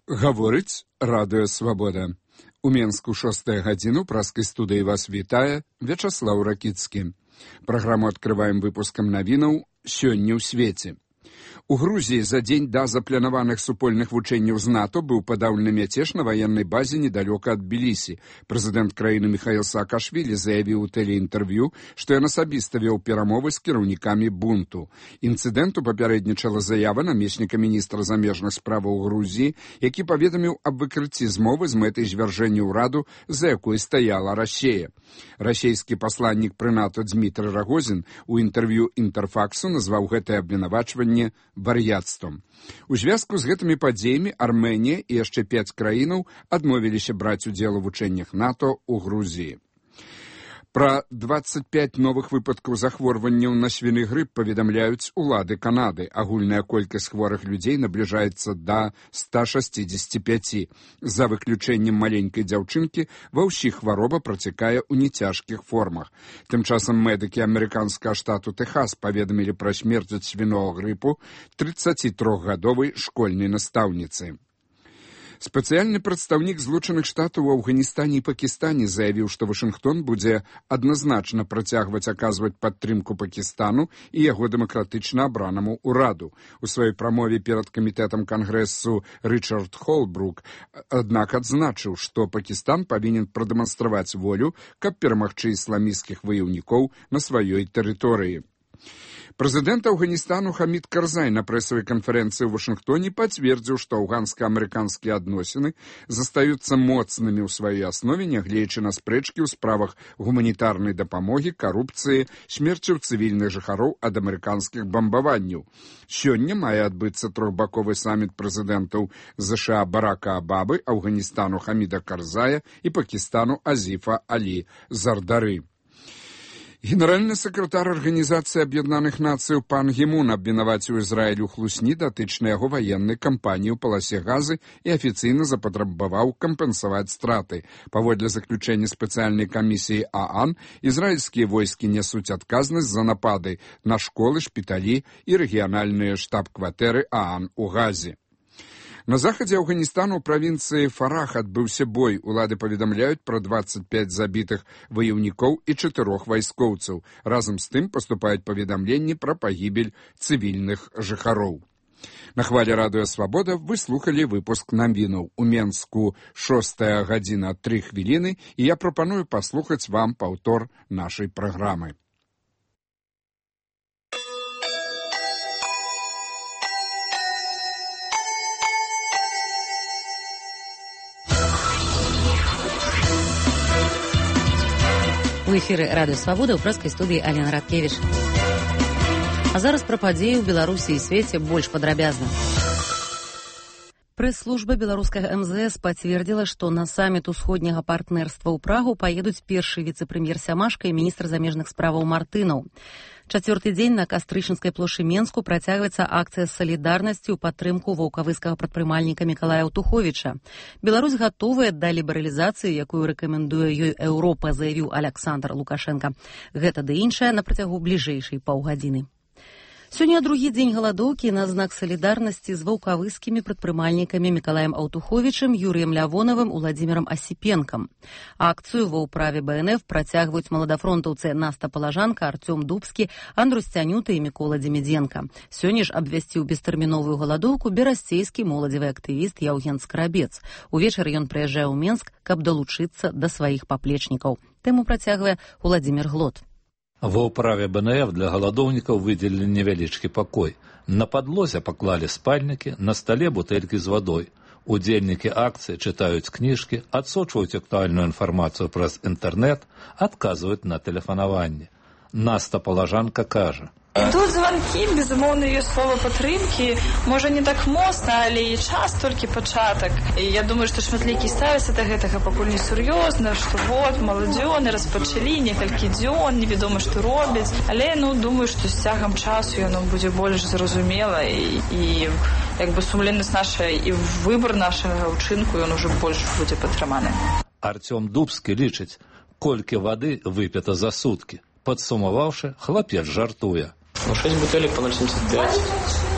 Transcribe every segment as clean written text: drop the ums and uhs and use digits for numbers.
Гаворыць Радыё Свабода. У Менску 6 гадзіну праскай студыі вас вітае Вячаслаў Ракіцкі. Праграму адкрываем выпускам навінаў «Сёння ў свеце». У Грузіі за дзень да запланаваных супольных вучэнняў з НАТО быў падаўлены мяцеж на ваеннай базе недалёка ад Тбілісі. Прэзідэнт краіны Міхаіл Саакашвілі заявіў у тэлеінтэрв'ю, што ён асабіста вёў перамовы з кіраўнікамі бунту. Інцыдэнту папярэднічала заява намесніка міністра замежных справаў Грузіі, які паведаміў аб выкрыцці змовы з мэтай звяржэння ўраду, за якой стаяла Расія. Расійскі пасланнік пры НАТО Дзмітрый Рагозін у інтэрв'ю Інтэрфаксу назваў гэтае абвінавачванне вар'яцтвам. У звязку з гэтымі падзеямі Армэнія і яшчэ 5 краінаў адмовіліся браць удзел у вучэннях НАТО ў Грузіі. Пра 25 новых выпадкаў захворванняў на свіны грып паведамляюць улады Канады. Агульная колькасць хворых людзей набліжаецца да 165. За выключэннем маленькай дзяўчынкі, ва ўсіх хвароба працякае ў няцяжкіх формах. Тым часам медыкі амерыканскага штату Тэхас паведамілі пра смерць ад свінога грыпу 33-гадовай школьнай настаўніцы. Спецыяльны прадстаўнік Злучаных Штатаў у Афганістане і Пакістане заявіў, што Вашынгтон будзе адназначна працягваць аказваць падтрымку Пакістану і яго дэмакратычна абранаму ўраду. У сваёй прамове перад камітэтам Кангрэсу Рычард Холбрук, аднак адзначыў, што Пакістан павінен прадэманстраваць волю, каб перамагчы ісламісцкіх ваяўнікоў на сваёй тэрыторыі. Прэзідэнт Афганістану Хамід Карзай на прэсавай канферэнцыі ў Вашынгтоне пацвердзіў, што афганско-амерыканскія адносіны застаюцца моцнымі ў сваёй аснове, нягледзячы на спрэчкі ў справах гуманітарнай дапамогі, карупцыі, смерцяў цывільных жыхароў ад амерыканскіх бамбаванняў. Сёння мае адбыцца трохбаковы саміт прэзідэнтаў ЗША Барака Абамы, Афганістану Хаміда Карзая і Пакістану Азіфа Алі Зардары. Генеральны сакратар Арганізацыі Аб'яднаных Нацыяў пан Кі Мун абвінаваціў Ізраіль у хлусні датычнай яго ваеннай кампаніі ў паласе Газы і афіцыйна запатрабаваў кампенсаваць страты. Паводле заключэння спецыяльнай камісіі ААН, ізраільскія войскі нясуць адказнасць за напады на школы, шпіталі і рэгіянальныя штаб-кватэры ААН у Газе. На захадзе Афганістану ў правінцыі Фарах адбыўся бой. Улады паведамляюць пра 25 забітых ваяўнікоў і 4 вайскоўцаў. Разам з тым паступаюць паведамленні пра пагібель цывільных жыхароў. На хвале Радыё Свабода вы слухалі выпуск навінаў. У Менску 6 гадзіна 3 хвіліны, і я прапаную паслухаць вам паўтор нашай праграмы. У эфіры Радыё Свабода ў прэскай студыі Алена Радкевіч. А зараз пра падзеі ў Беларусі і свеце больш падрабязна. Прэс-служба беларускага МЗС пацвердзіла, што на саміт усходняга партнерства ў Прагу паедуць першы віцэ-прэм'ер Сямашка і міністр замежных справаў Мартынаў. Чацвёрты дзень на Кастрычніцкай плошчы Менску працягваецца акцыя салідарнасці ў падтрымку ваўкавыскага прадпрымальніка Мікалая Аўтуховіча. Беларусь гатовая да лібералізацыі, якую рэкамендуе ёй Еўропа, заявіў Аляксандр Лукашенка. Гэта ды іншае на працягу бліжэйшай паўгадзіны. Сёння другі дзень галадоўкі на знак салідарнасці з ваўкавыскімі прадпрымальнікамі Мікалаем Аўтуховічым, Юрыем Лявонавым, Уладзімірам Асіпенкам. Акцыю ва ўправе БНФ працягваюць маладафронтаўцы Наста Палажанка, Артём Дубскі, Андрус Цянюта і Мікола Дземідзенка. Сёння ж абвясціў бестэрміновую галадоўку берасцейскі моладзевы актывіст Яўген Скрабец. Увечары ён прыязджае ў Менск, каб далучыцца да сваіх паплечнікаў. Тэму працягвае Уладзімір Глот. Ва ўправе БНФ для галадоўнікаў выдзелілі невялічкі пакой. На падлозе паклалі спальнікі, на стале бутэлькі з вадой. Удзельнікі акцыі чытаюць кніжкі, адсочваюць актуальную інфармацыю праз інтэрнэт, адказваюць на тэлефанаванне. Наста Палажанка кажа: Тут званкі, безумоўна, ёсць слова падтрымкі, можа не так моцна, але і час толькі пачатак. І я думаю, што шматлікі ставяцца да гэтага пакуль несур'ёзна, што вот, маладзёны распачалі некалькі дзён, невядома, што робяць. Але, думаю, што з цягам часу яно будзе больш зразумела і як бы сумленнасць наша і выбар нашага ўчынку, ён ужо больш будзе падтрыманы. Артём Дубскі лічыць, колькі вады выпіта за суткі. Падсумаваўшы, хлапец жартуе. 6 бутэлек по 0,75.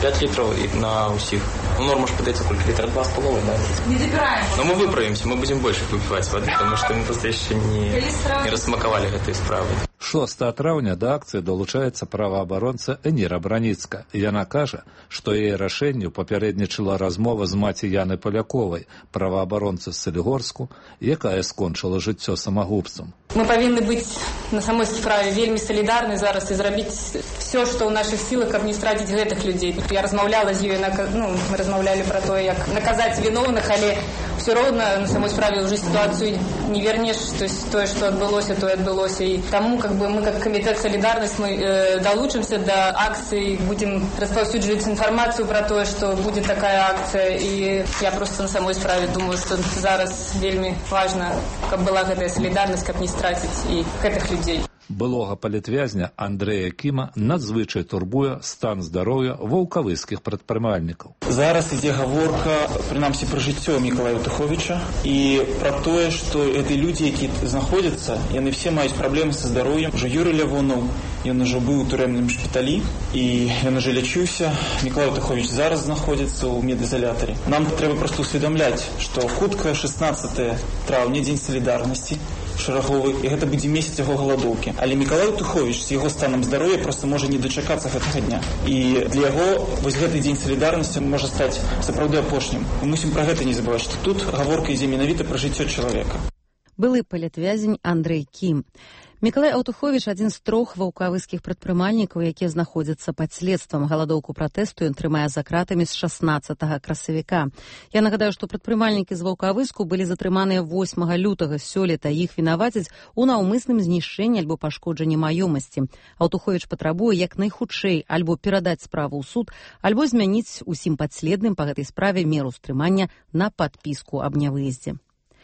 5 литров на усих. Ну, норма же подается сколько? Литра 2,5, да? Не добираем. Но мы выправимся, мы будем больше выпивать воды, потому что мы просто еще не рассмаковали этой справы. 6 траўня да акцыі далучаецца праваабаронца Эніра Браніцка. Яна кажа, што яе рашэнню папярэднічала размова з маці Яны Паляковай, праваабаронцы з Салігорску, якая скончыла жыццё самагубствам. Мы павінны быць на самой справе вельмі салідарны зараз і зрабіць все, што ў нашых сілах, каб не страціць гэтых людзей. Я размаўляла з ёй, мы размаўлялі пра тое, як наказаць віноўных, але все роўна на самой справе ўжо сітуацыю не вернеш, то есть тое, што адбылося, тое адбылося. І таму мы как камітэт «Солідарнасць» мы далучымся да акцыі, будзем распаўсюджваць інфармацыю пра тое, што будзе такая акцыя. І я просто на самой справе думаю, што зараз вельмі важна, каб была гэтая салідарнасць, каб не страціць і гэтых людзей. Былога палітвязня Андрэя Кіма надзвычай турбуе стан здароўя ваўкавыскіх прадпрымальнікаў. Зараз ідзе гаворка, прынамсі, пра жыццё Мікалая Аўтуховіча і пра тое, што гэтыя людзі, які знаходзяцца, яны все маюць праблемы са здароўем. Ужо Юрый Лявонаў, ён ужо быў у турэмным шпіталі і ён ужо лячыўся. Мікалай Аўтуховіч зараз знаходзіцца ў медызалятары. Нам трэба проста ўсведамляць, што хутка 16 траўня, дзень салідарнасці шараговы, і гэта будзе месяц яго галадоўкі. Але Мікалай Аўтуховіч з яго станам здароўя проста можа не дачакацца гэтага дня. І для яго вось гэты дзень салідарнасці можа стаць сапраўды апошнім. Мы мусім пра гэта не забываць, што тут гаворка ідзе менавіта пра жыццё чалавека. Былы палітвязень Андрэй Кім. Мікалай Аўтуховіч адзін з 3 ваўкавыскіх прадпрымальнікаў, якія знаходзяцца пад следствам. Галадоўку пратэсту ён трымае за кратамі з 16 красавіка. Я нагадаю, што прадпрымальнікі з ваўкавыску былі затрыманыя 8 лютага сёлета. Іх вінавацяць у наўмысным знішчэнні альбо пашкоджанні маёмасці. Аўтуховіч патрабуе як найхутчэй альбо перадаць справу ў суд, альбо змяніць усім падследным па гэтай справе меру стрымання на падпіску аб нявыездзе.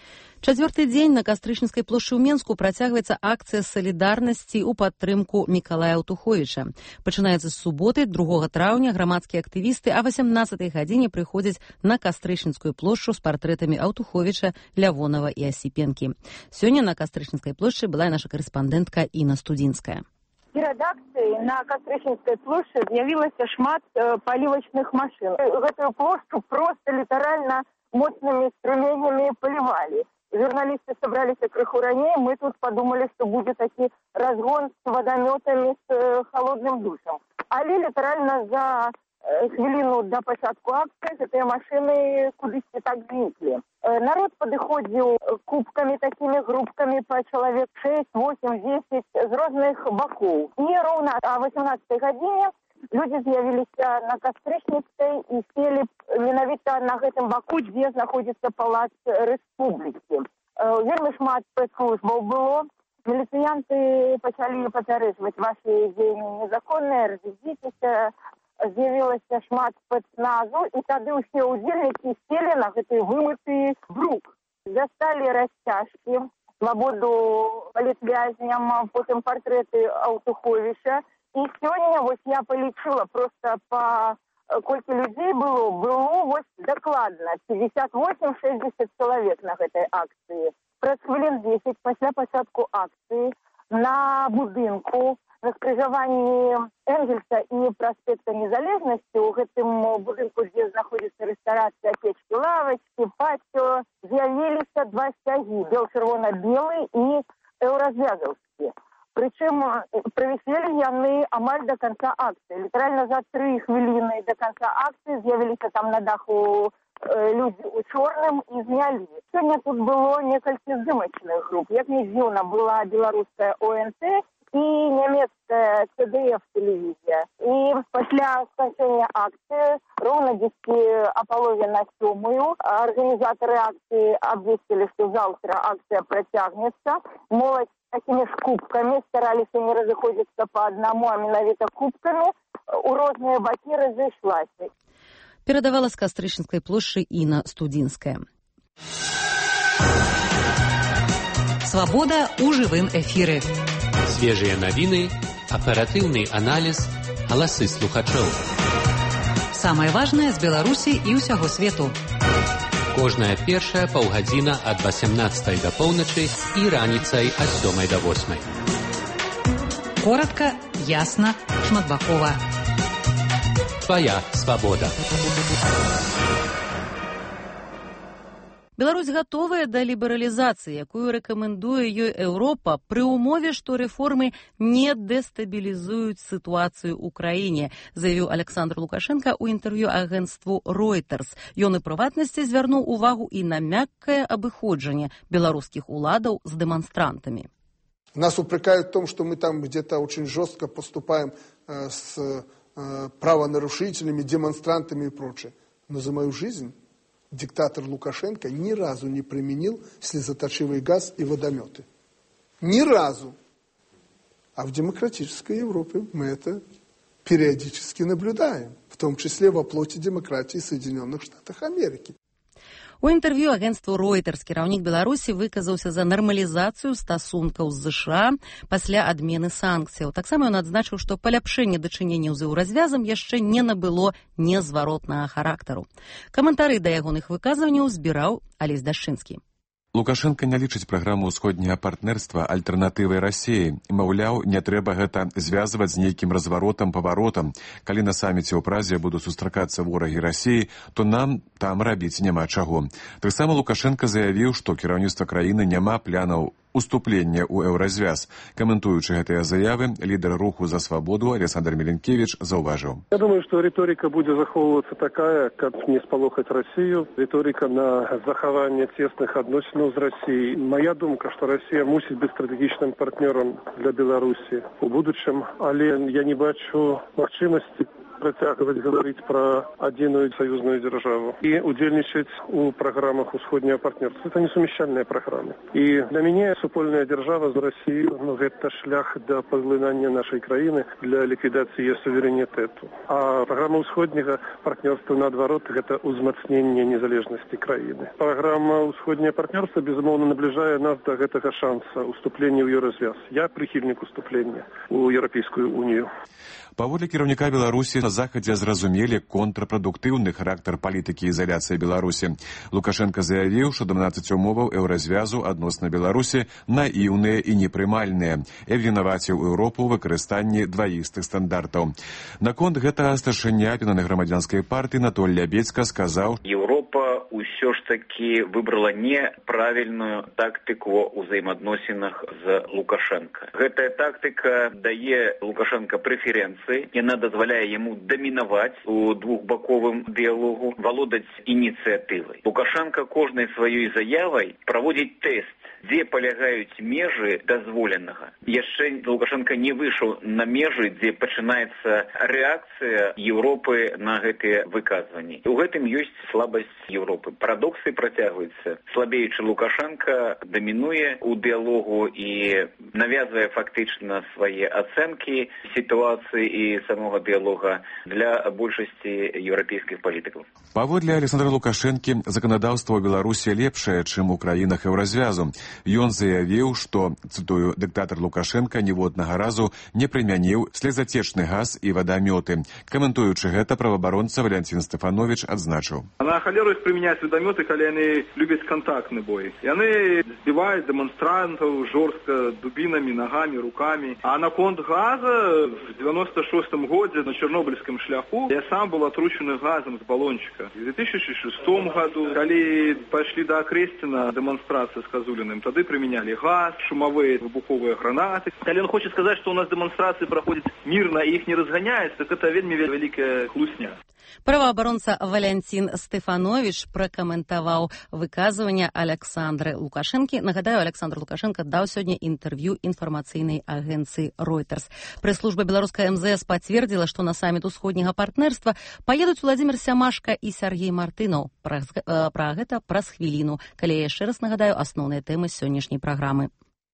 4-й дзень на Кастрычніцкай плошчы ў Менску працягваецца акцыя салідарнасці ў падтрымку Мікалая Аўтуховіча. Пачынаецца з суботы, 2 траўня, грамадскія актывісты а 18-й гадзіне прыходзяць на Кастрычніцкую плошчу з партрэтамі Аўтуховіча, Лявонава і Асіпенкі. Сёння на Кастрычніцкай плошчы была наша карэспандэнтка Інна Студзінская. Перад акцыяй на Кастрычніцкай плошчы з'явілася шмат палівачных машын. Гэтую плошчу проста літаральна моцнымі струменямі палівалі. Журналисты собрались крыху ранее, мы тут подумали, что будет такой разгон с водометами, с холодным душем. Але литерально за хвилину до початку акции этой машины кудись так зникли. Народ подыходил кубками, такими группками по человек 6, 8, 10 з разных боков. И ровно о 18-й године люди з'явилися на Кастрычніцкай і сели менавіта на гэтым баку, дзе знаходзіцца палац Рэспублікі. Вельмі шмат спецслужбаў было. Міліцыянты пачалі папярэджваць вашы дзеянні незаконныя, разведзіцеся. З'явілася шмат спецназу, і тады ўсе ўдзельнікі сели на гэты вымыты брук. Дасталі расцяжкі, свабоду палітвязням, потым партрэты Аўтуховіча. И сегодня вот я полечила просто по кольки людей было вот докладно 58-60 человек на этой акции. Праз хвилин 10 після початку акции на будинку на скрыжаванні Энгельса и проспекта Незалежности, у гэтым будинку, где находится ресторация, печки, лавочки, патио, з'явились 2 стяги, бел-червоно-белый и еўразвязаўскі. Причем провисели яны амаль до конца акции. Литерально за 3 хвилины до конца акции з'явилися там на даху люди у чорным и знялі. Сегодня тут было несколько здымачных групп. Як не дзіўна, была белорусская ОНТ и немецкая ЦДФ телевизия. И после скончания акции ровно 10 о половине на 7 организаторы акции обвестили, что завтра акция протягнется. Молодь такими ж кубками старались не разыходзіцца по одному, а менавіта кубками у розныя бакі разышлася. Перадавала з Кастрычніцкай плошчы Інна Студзінская. Свабода ў жывым эфіры. Свежыя навіны, аператыўны аналіз, галасы слухачоў. Самае важнае з Беларусі і ўсяго свету. Кожная першая паўгадзіна ад 18 да поўначы і раніцай ад 7 да 8. Коротка, ясна, шматбакова. свая свабода. Беларусь гатовая да лібералізацыі, якую рэкамендуе ёй Еўропа пры ўмове, што рэформы не дэстабілізуюць сітуацыю ў краіне, заявіў Александр Лукашенко ў інтэрв'ю агенцтву Reuters. Ён і прыватнасці звярнуў увагу і на мяккае абыходжанне беларускіх уладаў з дэманстрантамі. Нас упрекают в том, что мы там где-то очень жестко поступаем с правонарушителями, демонстрантами и прочее. Но за мою жизнь диктатор Лукашенко ни разу не применил слезоточивый газ и водометы. Ни разу. А в демократической Европе мы это периодически наблюдаем, в том числе во плоти демократии Соединенных Штатов Америки. У інтэрв'ю агенцтву Reuters кіраўнік Беларусі выказаўся за нармалізацыю стасункаў з США пасля адмены санкцыяў. Таксама ён адзначыў, што паляпшэнне дачыненняў з еўразвязам яшчэ не набыло незваротнага характару. Каментары да ягоных выказванняў збіраў Алесь Дашчынскі. Лукашенко не лічыць праграму ўсходняга партнерства альтэрнатывай Расіі. Маўляў, не трэба гэта звязваць з нейкім разваротам-паваротам. Калі на саміце ў Празе будуць сустракацца ворагі Расіі, то нам там рабіць няма чаго. Таксама Лукашенко заявіў, што кіраўніцтва краіны няма планаў уступлення ў еўразвяз. Каментуючы гэтыя заявы, лідар руху за свабоду Александр Меленкевич заўважыў. Я думаю, што рыторыка будзе захоўвацца такая, каб не спалохаць Расію. Рыторыка на захаванне цесных адносінаў з Расіяй. Моя думка, што Расія мусіць быць стратэгічным партнёрам для Беларусі у будучым, але я не бачу магчымасці працягваць гаварыць пра адзіную саюзную дзяржаву і удзельнічаць у праграмах усходняга партнерства. Это несумяшчальныя праграмы. І для мяне супольная дзяржава з Расіяй, гэта шлях да паглынання нашай краіны, для ліквідацыі суверэнітэту. А праграма ўсходняга партнерства, наадварот, гэта ўзмацненне незалежнасці краіны. Праграма ўсходняга партнерства, безумоўна, набліжае нас да гэтага шанса уступлення ў еўразвяз. Я прыхільнік уступлення ў Еўрапейскую унію. Паводле кіраўніка Беларусі на захадзе зразумелі контрпрадуктыўны характар палітыкі ізаляцыі Беларусі. Лукашенко заявіў, што 12 умоваў еўразвязу адносна Беларусі наіўныя і непрымальныя, і абвінаваціў Еўропу ў выкарыстанні дваістых стандартаў. Наконт гэтага старшыня аб'яднанай грамадзянскай партыі Анатоль Лябедзька сказаў: Еўропа ўсё ж такі выбрала неправільную тактыку ў ўзаемаадносінах з Лукашенко. Гэтая тактыка дае Лукашенко прэферэнцыі. Яна дазваляе яму дамінаваць у двухбаковым дыялогу, валодаць ініцыятывай. Лукашенко кожнай сваёй заявай праводзіць тэст, дзе палягаюць межы дазволенага. Яшчэ Лукашенко не выйшаў на межы, дзе пачынаецца рэакцыя Еўропы на гэтыя выказванні. У гэтым ёсць слабасць Еўропы. Парадоксы працягваюцца. Слабеючы Лукашенко дамінуе у дыялогу і навязвае фактычна свае ацэнкі сітуацыі і самого дыялога для большасці еўрапейскіх палітыкаў. Паводле Александра Лукашэнкі, заканадаўства ў Беларусі лепшае, чым у краінах еўразвязу. Ён заявіў, што, цытую, дыктатар Лукашенко ніводнага разу не прымяніў слезацечны газ і вадамёты. Каментуючы гэта, праваабаронца Валянцін Стэфановіч адзначыў. На халеру іх прымяняюць вадамёты, калі яны любяць кантактны бой. Яны збіваюць дэманстрантаў жорстка дубінамі, нагамі, рукамі. А наконт газа в 96-м годзе на Чорнобыльскім шляху я сам был отручены газом з балончика. В 2006 году, калі пайшлі да Акрэсціна дэманстрацыі з Казуліным, тады прымянялі газ, шумовыя выбуховыя гранаты. Калі он хоча сказаць, што у нас дэманстрацыі праходзяць мірна і іх не разганяецца, так гэта вельмі вялікая хлусня. Праваабаронца Валянцін Стэфановіч пракаментаваў выказванне Александры Лукашэнкі. Нагадаю, Александр Лукашенко даў сёння інтэрв'ю інфармацыйнай агенцыі Reuters. Прэс-служба беларускай МЗС пацвердзіла, што на саміт усходняга партнерства паедуць Владзімир Сямашка і Сяргей Мартынаў. Пра гэта праз хвіліну, калі я яшчэ раз нагадаю асноўныя тэмы сённяшняй праграмы.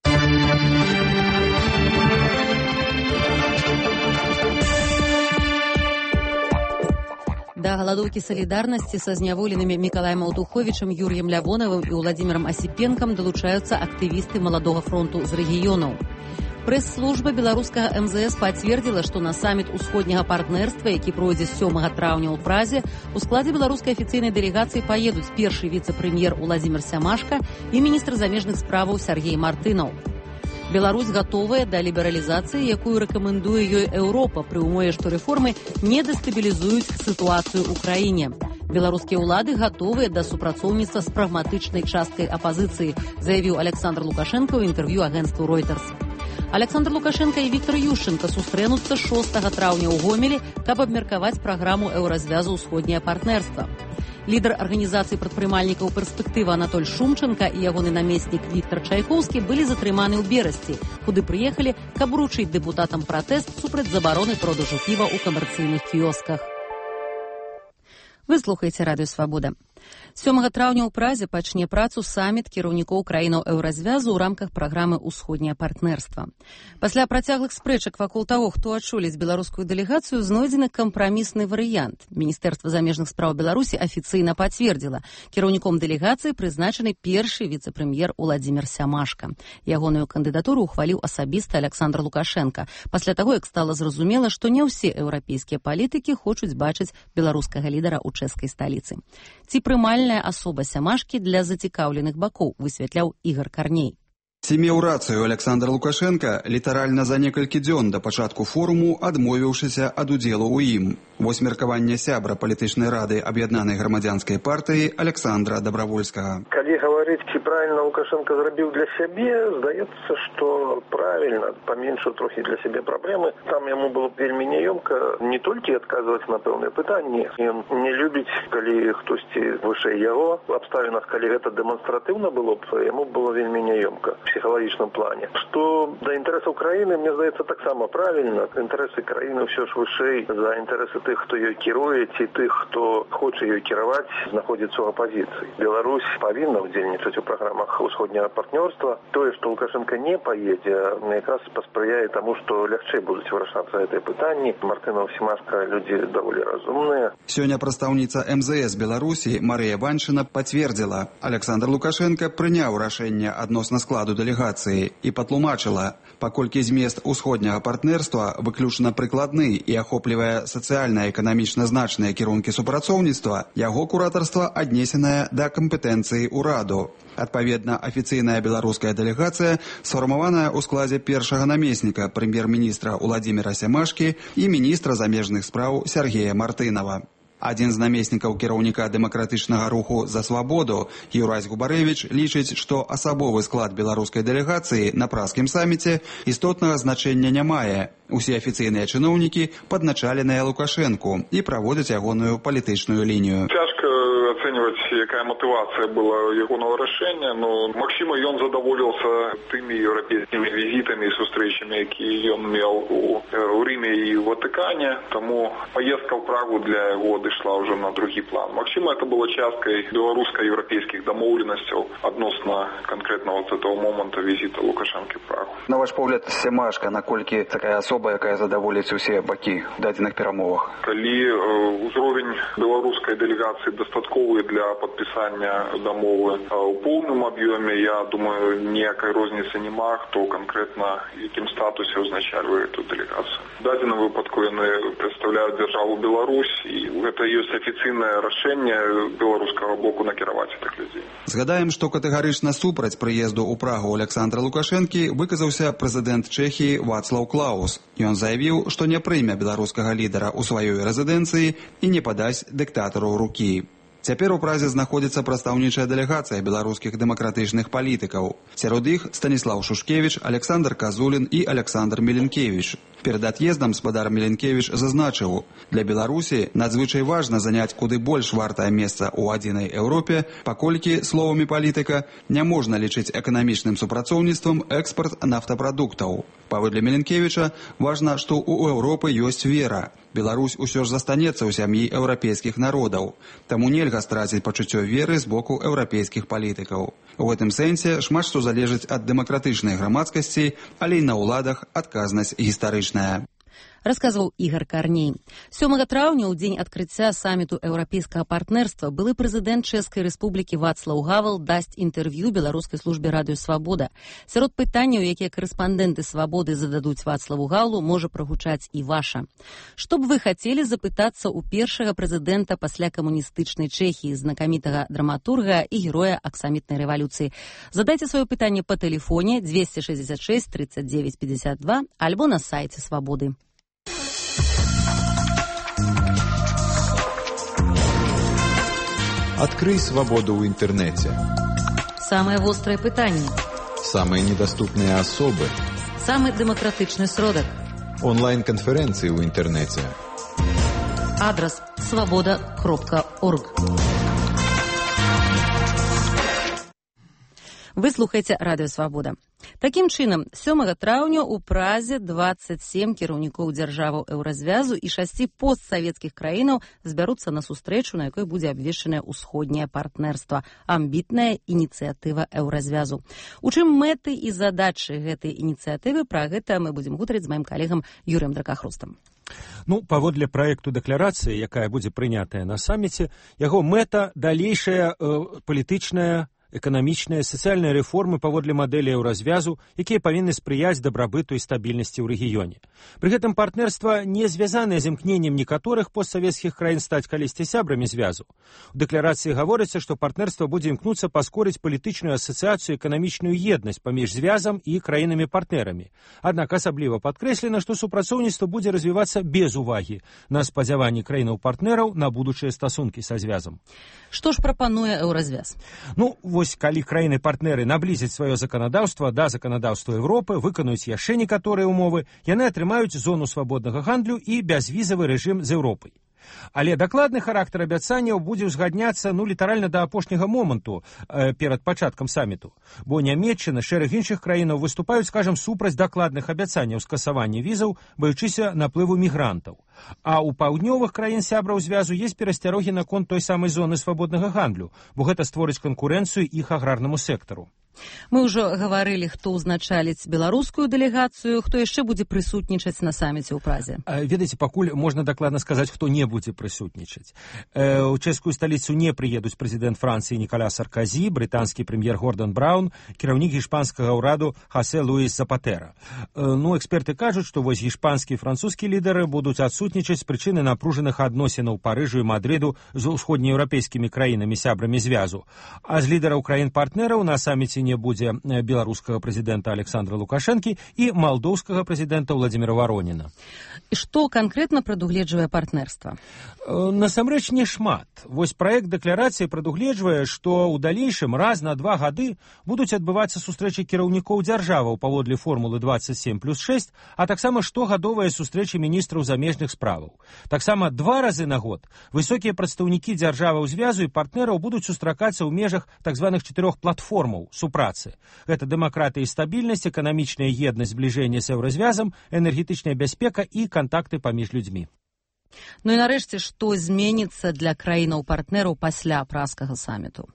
Да галадоўкі салідарнасці са зняволенымі Мікалаем Аўтуховічам, Юр'ем Лявонавым і Владзімірам Асіпенкам далучаюцца актывісты Маладога фронту з рэгіёнаў. Прэс-служба беларускага МЗС пацвердзіла, што на саміт усходняга партнерства, які пройдзе 7 траўня ў Празе, у складзе беларускай афіцыйнай дэлегацыі паедуць першы віцэ-прэм'ер Владзімир Сямашка і міністр замежных справаў Сяргей Мартынаў. Беларусь гатовая да лібералізацыі, якую рэкамендуе ёй Еўропа, пры ўмове, што рэформы не дэстабілізуюць сітуацыю ў краіне. Беларускія ўлады гатовыя да супрацоўніцтва з прагматычнай часткай апазіцыі, заявіў Александр Лукашенко ў інтэрв'ю агенцтву Reuters. Александр Лукашенко і Віктор Ющенко сустрэнуцца 6 траўня ў Гомелі, каб абмеркаваць праграму еўразвязу «Усходняе партнерства». Лідар арганізацыі прадпрымальнікаў «Перспектыва» Анатоль Шумченко і ягоны намеснік Віктор Чайковскі былі затрыманы ў Берасці, куды прыехалі, каб уручыць дэпутатам пратэст супраць забароны продажу піва ў камерцыйных кіёсках. Вы слухаеце Радыё Свабода. 7 траўня ў Празе пачне працу саміт кіраўнікоў краінаў еўразвязу ў рамках праграмы «Усходняе партнерства». Пасля працяглых спрэчак вакол таго, хто ачоліць беларускую дэлегацыю, знойдзены кампрамісны варыянт. Міністэрства замежных спраў Беларусі афіцыйна пацвердзіла. Кіраўніком дэлегацыі прызначаны першы віцэ-прэм'ер Уладзімір Сямашка. Ягоную кандыдатуру ухваліў асабіста Александр Лукашенко. Пасля таго, як стала зразумела, што не ўсе еўрапейскія палітыкі хочуць бачыць беларускага лідара ў чэшскай сталіцы. Ці прымальная асоба Сямашкі для зацікаўленых бакоў, высвятляў Ігор Карней. Ці меў рацыю Александр Лукашенко літаральна за некалькі дзён да пачатку форуму, адмовіўшыся ад удзелу ў ім. Вось меркаванне сябра палітычнай рады аб'яднанай грамадзянскай партыі Александра Добравольскага. Калі гаварыць, ці правільна Лукашенко зрабіў для сябе, здаецца, што правільна, паменшыў трохі для сябе праблемы. Там яму было вельмі няёмка не толькі адказваць на пэўныя пытанні. Ён не любіць, калі хтосьці вышэй яго. В абставінах, калі гэта дэманстратыўна было б, яму было вельмі няёмка. Психологічным плане. Што да інтарэсаў краіны, мне здаецца, таксама правільна. Інтарэсы краіны ўсё ж вышэй за інтарэсы тых, хто ёй кіруе, ці тых, хто хоча ёй кіраваць, знаходзіцца ў апазіцыі. Беларусь павінна ўдзельнічаць у праграмах усходняга партнёрства. Тое, што Лукашенко не паедзе, якраз паспрыяе таму, што лягчэй будуць вырашацца гэтыя пытанні. Мартынаў, Сямашка людзі даволі разумныя. Сёння прадстаўніца МЗС Беларусі Марыя Баншына пацвердзіла: Александр Лукашенко прыняў рашэнне адносна складу дэлегацыі і патлумачыла, паколькі змест усходняга партнерства выключна прыкладны і ахоплівае сацыяльна-эканамічна значныя кірункі супрацоўніцтва, яго куратарства аднесенае да кампетэнцыі ўраду. Адпаведна, афіцыйная беларуская дэлегацыя сфармаваная ў складзе першага намесніка прэм'ер-міністра Уладзіміра Сямашкі і міністра замежных спраў Сергея Мартынова. Адзін з намеснікаў кіраўніка дэмакратычнага руху «За свабоду» Юрась Губарэвіч лічыць, што асабовы склад беларускай дэлегацыі на праскім саміце істотнага значэння не мае. Усе афіцыйныя чыноўнікі падначаленыя Лукашэнку і праводзяць ягоную палітычную лінію. Цяжка ацэньваць, якая матывацыя была ягонага рашэння, но магчыма, ён задаволіўся тымі еўрапейскімі візітамі і сустрэчамі, якія ён меў у Рыме і Ватыкане, таму паездка ў Прагу для яго дышла ўжо на другі план. Магчыма, это было часткай беларуска-еўрапейскіх дамоўленасцяў адносна канкрэтна вот этого момента візіта Лукашэнкі в Прагу. На ваш погляд, Сямашка, наколькі такая асоба, якая задаволіць усе бакі в дадзеных перамовах? Калі ўзровень беларускай дэлегацыі дастатковы для падпісання дамовы ў поўным аб'ёме, я думаю, ніякай розніцы няма, хто канкрэтна якім статусе ўзначальвае эту дэлегацыю. В дадзеным выпадку яны прадстаўляюць дзяржаву Беларусь, і гэта ёсць афіцыйнае рашэнне беларускага боку накіраваць гэтых людзей. Згадаем, што катэгарычна супраць прыезду ў Прагу Александра Лукашэнкі выказаўся прэзідэнт Чэхіі Вацлаў Клаус. Ён заявіў, што не прыме беларускага лідара ў сваёй рэзідэнцыі і не падасць дыктатару рукі. Цяпер у Празе знаходзіцца прадстаўнічая дэлегацыя беларускіх дэмакратычных палітыкаў. Сярод іх Станіслаў Шушкевіч, Александр Казулін і Александр Меленкевіч. Перад ад'ездам спадар Меленкевіч зазначыў: для Беларусі надзвычай важна заняць куды больш вартае месца ў адзінай Еўропе, паколькі, словамі палітыка, не можна лічыць эканамічным супрацоўніцтвам экспарт нафтапрадуктаў. Паводле Меленкевіча, важна, што ў Еўропы ёсць вера. Беларусь усё ж застанецца ў сям'і еўрапейскіх народаў, таму нельга страціць пачуццё веры з боку еўрапейскіх палітыкаў. У гэтым сэнсе шмат што залежыць ад дэмакратычнай грамадскасці, але і на ўладах адказнасць гістарычная. расказваў Ігор Карней. 7 траўня, у дзень адкрыцця саміту еўрапейскага партнерства, былы прэзідэнт Чэшскай рэспублікі Вацлаў Гавел дасць інтэрв'ю беларускай службе радыё «Свабода». Сярод пытанняў, якія карэспандэнты «Свабоды» зададуць Вацлаву Гавелу, можа прагучаць і ваша. Што б вы хацелі запытацца ў першага прэзідэнта пасля камуністычнай Чэхіі, знакамітага драматурга і героя аксамітнай рэвалюцыі? Задайце сваё пытанне па тэлефоне 266 39 52 альбо на сайце «Свабоды». Открый свободу в интернете. Самое вострое пытание. Самые недоступные особы. Самый демократичный сродок. Онлайн-конференции в интернете. Адрес svoboda.org. Вы слухаеце радыё «Свабода». Такім чынам, 7 траўня ў Празе 27 кіраўнікоў дзяржаваў еўразвязу і 6 постсавецкіх краінаў збяруцца на сустрэчу, на якой будзе абвешчанае ўсходняе партнерства, амбітная ініцыятыва еўразвязу. У чым мэты і задачы гэтай ініцыятывы, пра гэта мы будзем гутарыць з маім калегам Юрыем Дракахрустам. Паводле праекту дэкларацыі, якая будзе прынятая на саміце, яго мэта далейшая палітычная, эканамічныя, сацыяльныя рэформы паводле мадэлі еўразвязу, якія павінны спрыяць дабрабыту і стабільнасці ў рэгіёне. Пры гэтым партнерства не звязанае з імкненнем некаторых постсавецкіх краін стаць калісьці сябрамі звязу. У дэкларацыі гаворыцца, што партнерства будзе імкнуцца паскорыць палітычную асацыяцыю і эканамічную еднасць паміж звязам і краінамі-партнерамі. Аднак асабліва падкрэслена, што супрацоўніцтва будзе развівацца без увагі на спадзяванні краінаў-партнераў на будучыя стасункі са звязам. Што ж прапануе еўразвяз? Калі краіны-партнеры наблізяць сваё заканадаўства да заканадаўства Еўропы, выканаюць яшчэ некаторыя умовы, яны атрымаюць зону свабоднага гандлю і бязвізавы рэжым з Еўропай. Але дакладны характар абяцанняў будзе ўзгадняцца літаральна да апошняга моманту перад пачаткам саміту, бо Нямецчына, шэраг іншых краінаў выступаюць, супраць дакладных абяцанняў скасавання візаў, баючыся наплыву мігрантаў. А ў паўднёвых краін сябраў звязу ёсць перасцярогі наконт той самай зоны свабоднага гандлю, бо гэта створыць канкурэнцыю іх аграрнаму сектару. Мы ўжо гаварылі, хто ўзначаліць беларускую дэлегацыю, хто яшчэ будзе прысутнічаць на саміце ў Празе. Ведаеце, пакуль можна дакладна сказаць, хто не будзе прысутнічаць. У чэшскую сталіцу не прыедуць прэзідэнт Францыі Ніколя Сарказі, брытанскі прэм'ер Гордон Браўн, кіраўнік гішпанскага ўраду Хосе Луіс Запатэра. Эксперты кажуць, што гішпанскі і французскі лідары будуць адсутнічаць з прычыны напружаных адносінаў Парыжу і Мадрыду з усходнееўрапейскімі краінамі сябрамі звязу. А з лідараў краін-партнераў на саміце не будзе беларускага прэзідэнта Александра Лукашэнкі і малдоўскага прэзідэнта Владзіміра Вароніна. І што канкрэтна прадугледжвае партнерства? Насамрэч не шмат. Праект дэкларацыі прадугледжвае, што ў далейшым раз на 2 гады будуць адбывацца сустрэчы кіраўнікоў дзяржаваў паводле формулы 27+6, а таксама штогадовыя сустрэчы міністраў замежных справаў. Таксама 2 разы на год высокія прадстаўнікі дзяржаваў звязу і партнераў будуць сустракацца ў межах так званых 4 платформаў працы. Гэта дэмакратыя і стабільнасць, эканамічная еднасць, збліжэнне з еўразвязам, энергетычная бяспека і кантакты паміж людзьмі. І нарэшце, што зменіцца для краінаў-партнераў пасля празскага саміту?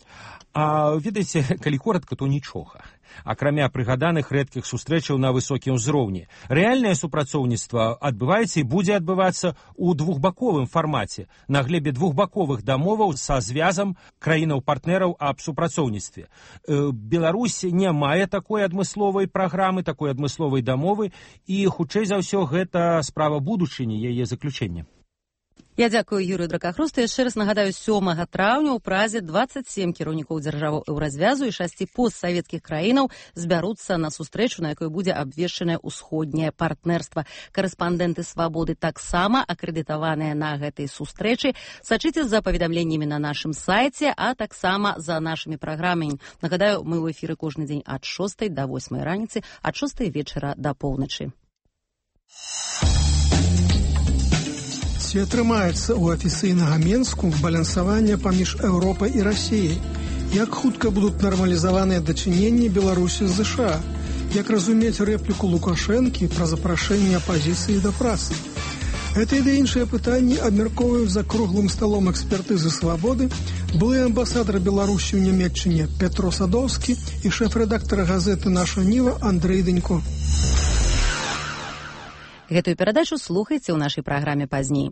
Ведаеце, калі коратка, то нічога. Акрамя прыгаданых рэдкіх сустрэчаў на высокім узроўні. Рэальнае супрацоўніцтва адбываецца і будзе адбывацца ў двухбаковым фармаце, на глебе двухбаковых дамоваў са звязам краінаў-партнераў аб супрацоўніцтве. Беларусь не мае такой адмысловай праграмы, такой адмысловай дамовы, і, хутчэй за ўсё, гэта справа будучыні яе заключэння. Я дзякую Юрыю Дракахрусту. Яшчэ раз нагадаю, 7 траўня ў Празе 27 кіраўнікоў дзяржаваў еўразвязу і 6 постсавецкіх краінаў збяруцца на сустрэчу, на якой будзе абвешчанае ўсходняе партнерства. Карэспандэнты «Свабоды» таксама акрэдытаваныя на гэтай сустрэчы. Сачыце за паведамленнямі на нашым сайце, а таксама за нашымі праграмамі. Нагадаю, мы ў эфіры кожны дзень ад 6 до 8 раніцы, ад 6 вечара да поўначы. Ці атрымаецца ў афіцыйнага Менску балансаванне паміж Еўропай і Расіяй? Як хутка будуць нармалізаваныя дачыненні Беларусі з ЗША? Як разумець рэпліку Лукашэнкі пра запрашэнне апазіцыі да працы? Гэта і іншыя пытанні абмяркоўваюць за круглым сталом экспертызы «Свабоды» былы амбасадар Беларусі ў Нямецчыне Петро Садоўскі і шэф-рэдактара газеты «Наша Ніва» Андрэй Дэнько. Гэтую перадачу слухайце ў нашай праграме пазней.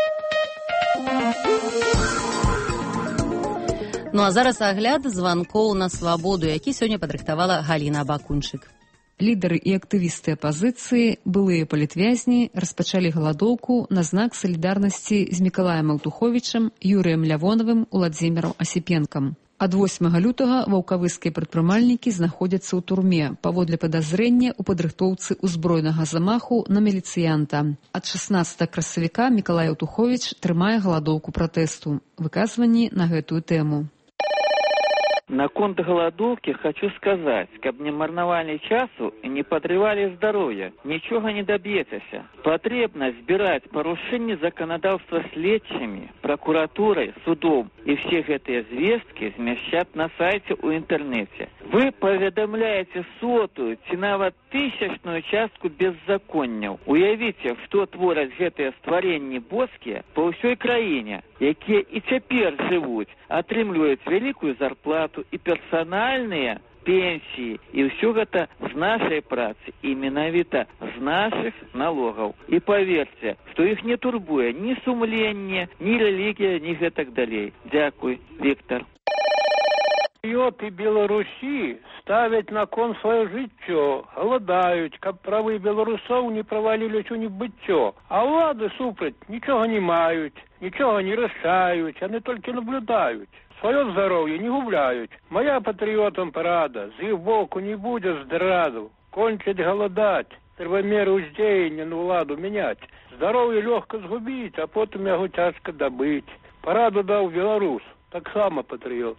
Ну а зараз агляд званкоў на свабоду, які сёння падрыхтавала Галіна Абакунчык. Лідары і актывісты апазіцыі, былыя палітвязні, распачалі галадоўку на знак салідарнасці з Мікалаем Алтуховічам, Юрыем Лявонавым, Уладзімірам Асіпенкам. Ад 8 лютага ваўкавыскія прадпрымальнікі знаходзяцца ў турме паводле падазрення ў падрыхтоўцы ўзброенага замаху на міліцыянта. Ад 16 красавіка Мікалай Алтуховіч трымае галадоўку пратэсту. Выказванні на гэтую тэму. Наконт голодовки хочу сказать, каб не марнавали часу и не подрывали здоровья, ничего не добьетесь. Потребно сбирать порушение законодавства следчими, прокуратурой, судом и все эти звестки змещать на сайте у интернете. Вы поведомляете сотую, ці нават тысячную частку беззаконняў. Уявіце, што твораць гэтыя стваренні боскія па ўсёй краіне, якія і цяпер жывуць, атрымліваюць вялікую зарплату і персанальныя пенсии. И все это с нашей працы, и менавіта с наших налогов. И поверьте, что их не турбует ни сумление, ни религия, ни гэтак далей. Дякуй, Виктор. Патріоты Беларусі ставяць на кон сваё жыццё, галадаюць, каб правы беларусоў не праваліліся ў небыццё. А ўлады супраць нічога не маюць, нічога не рашаюць, яны толькі наблюдаюць. Сваё здароўе не губляюць. Моя патрыётам парада, з іх боку не будзе здраду. Кончыць галадаць, трэба меры ўздзеяння на ўладу мяняць. Здароўе лёгка згубіць, а потым яго цяжка дабыць. Параду даў беларус, таксама патрыёт.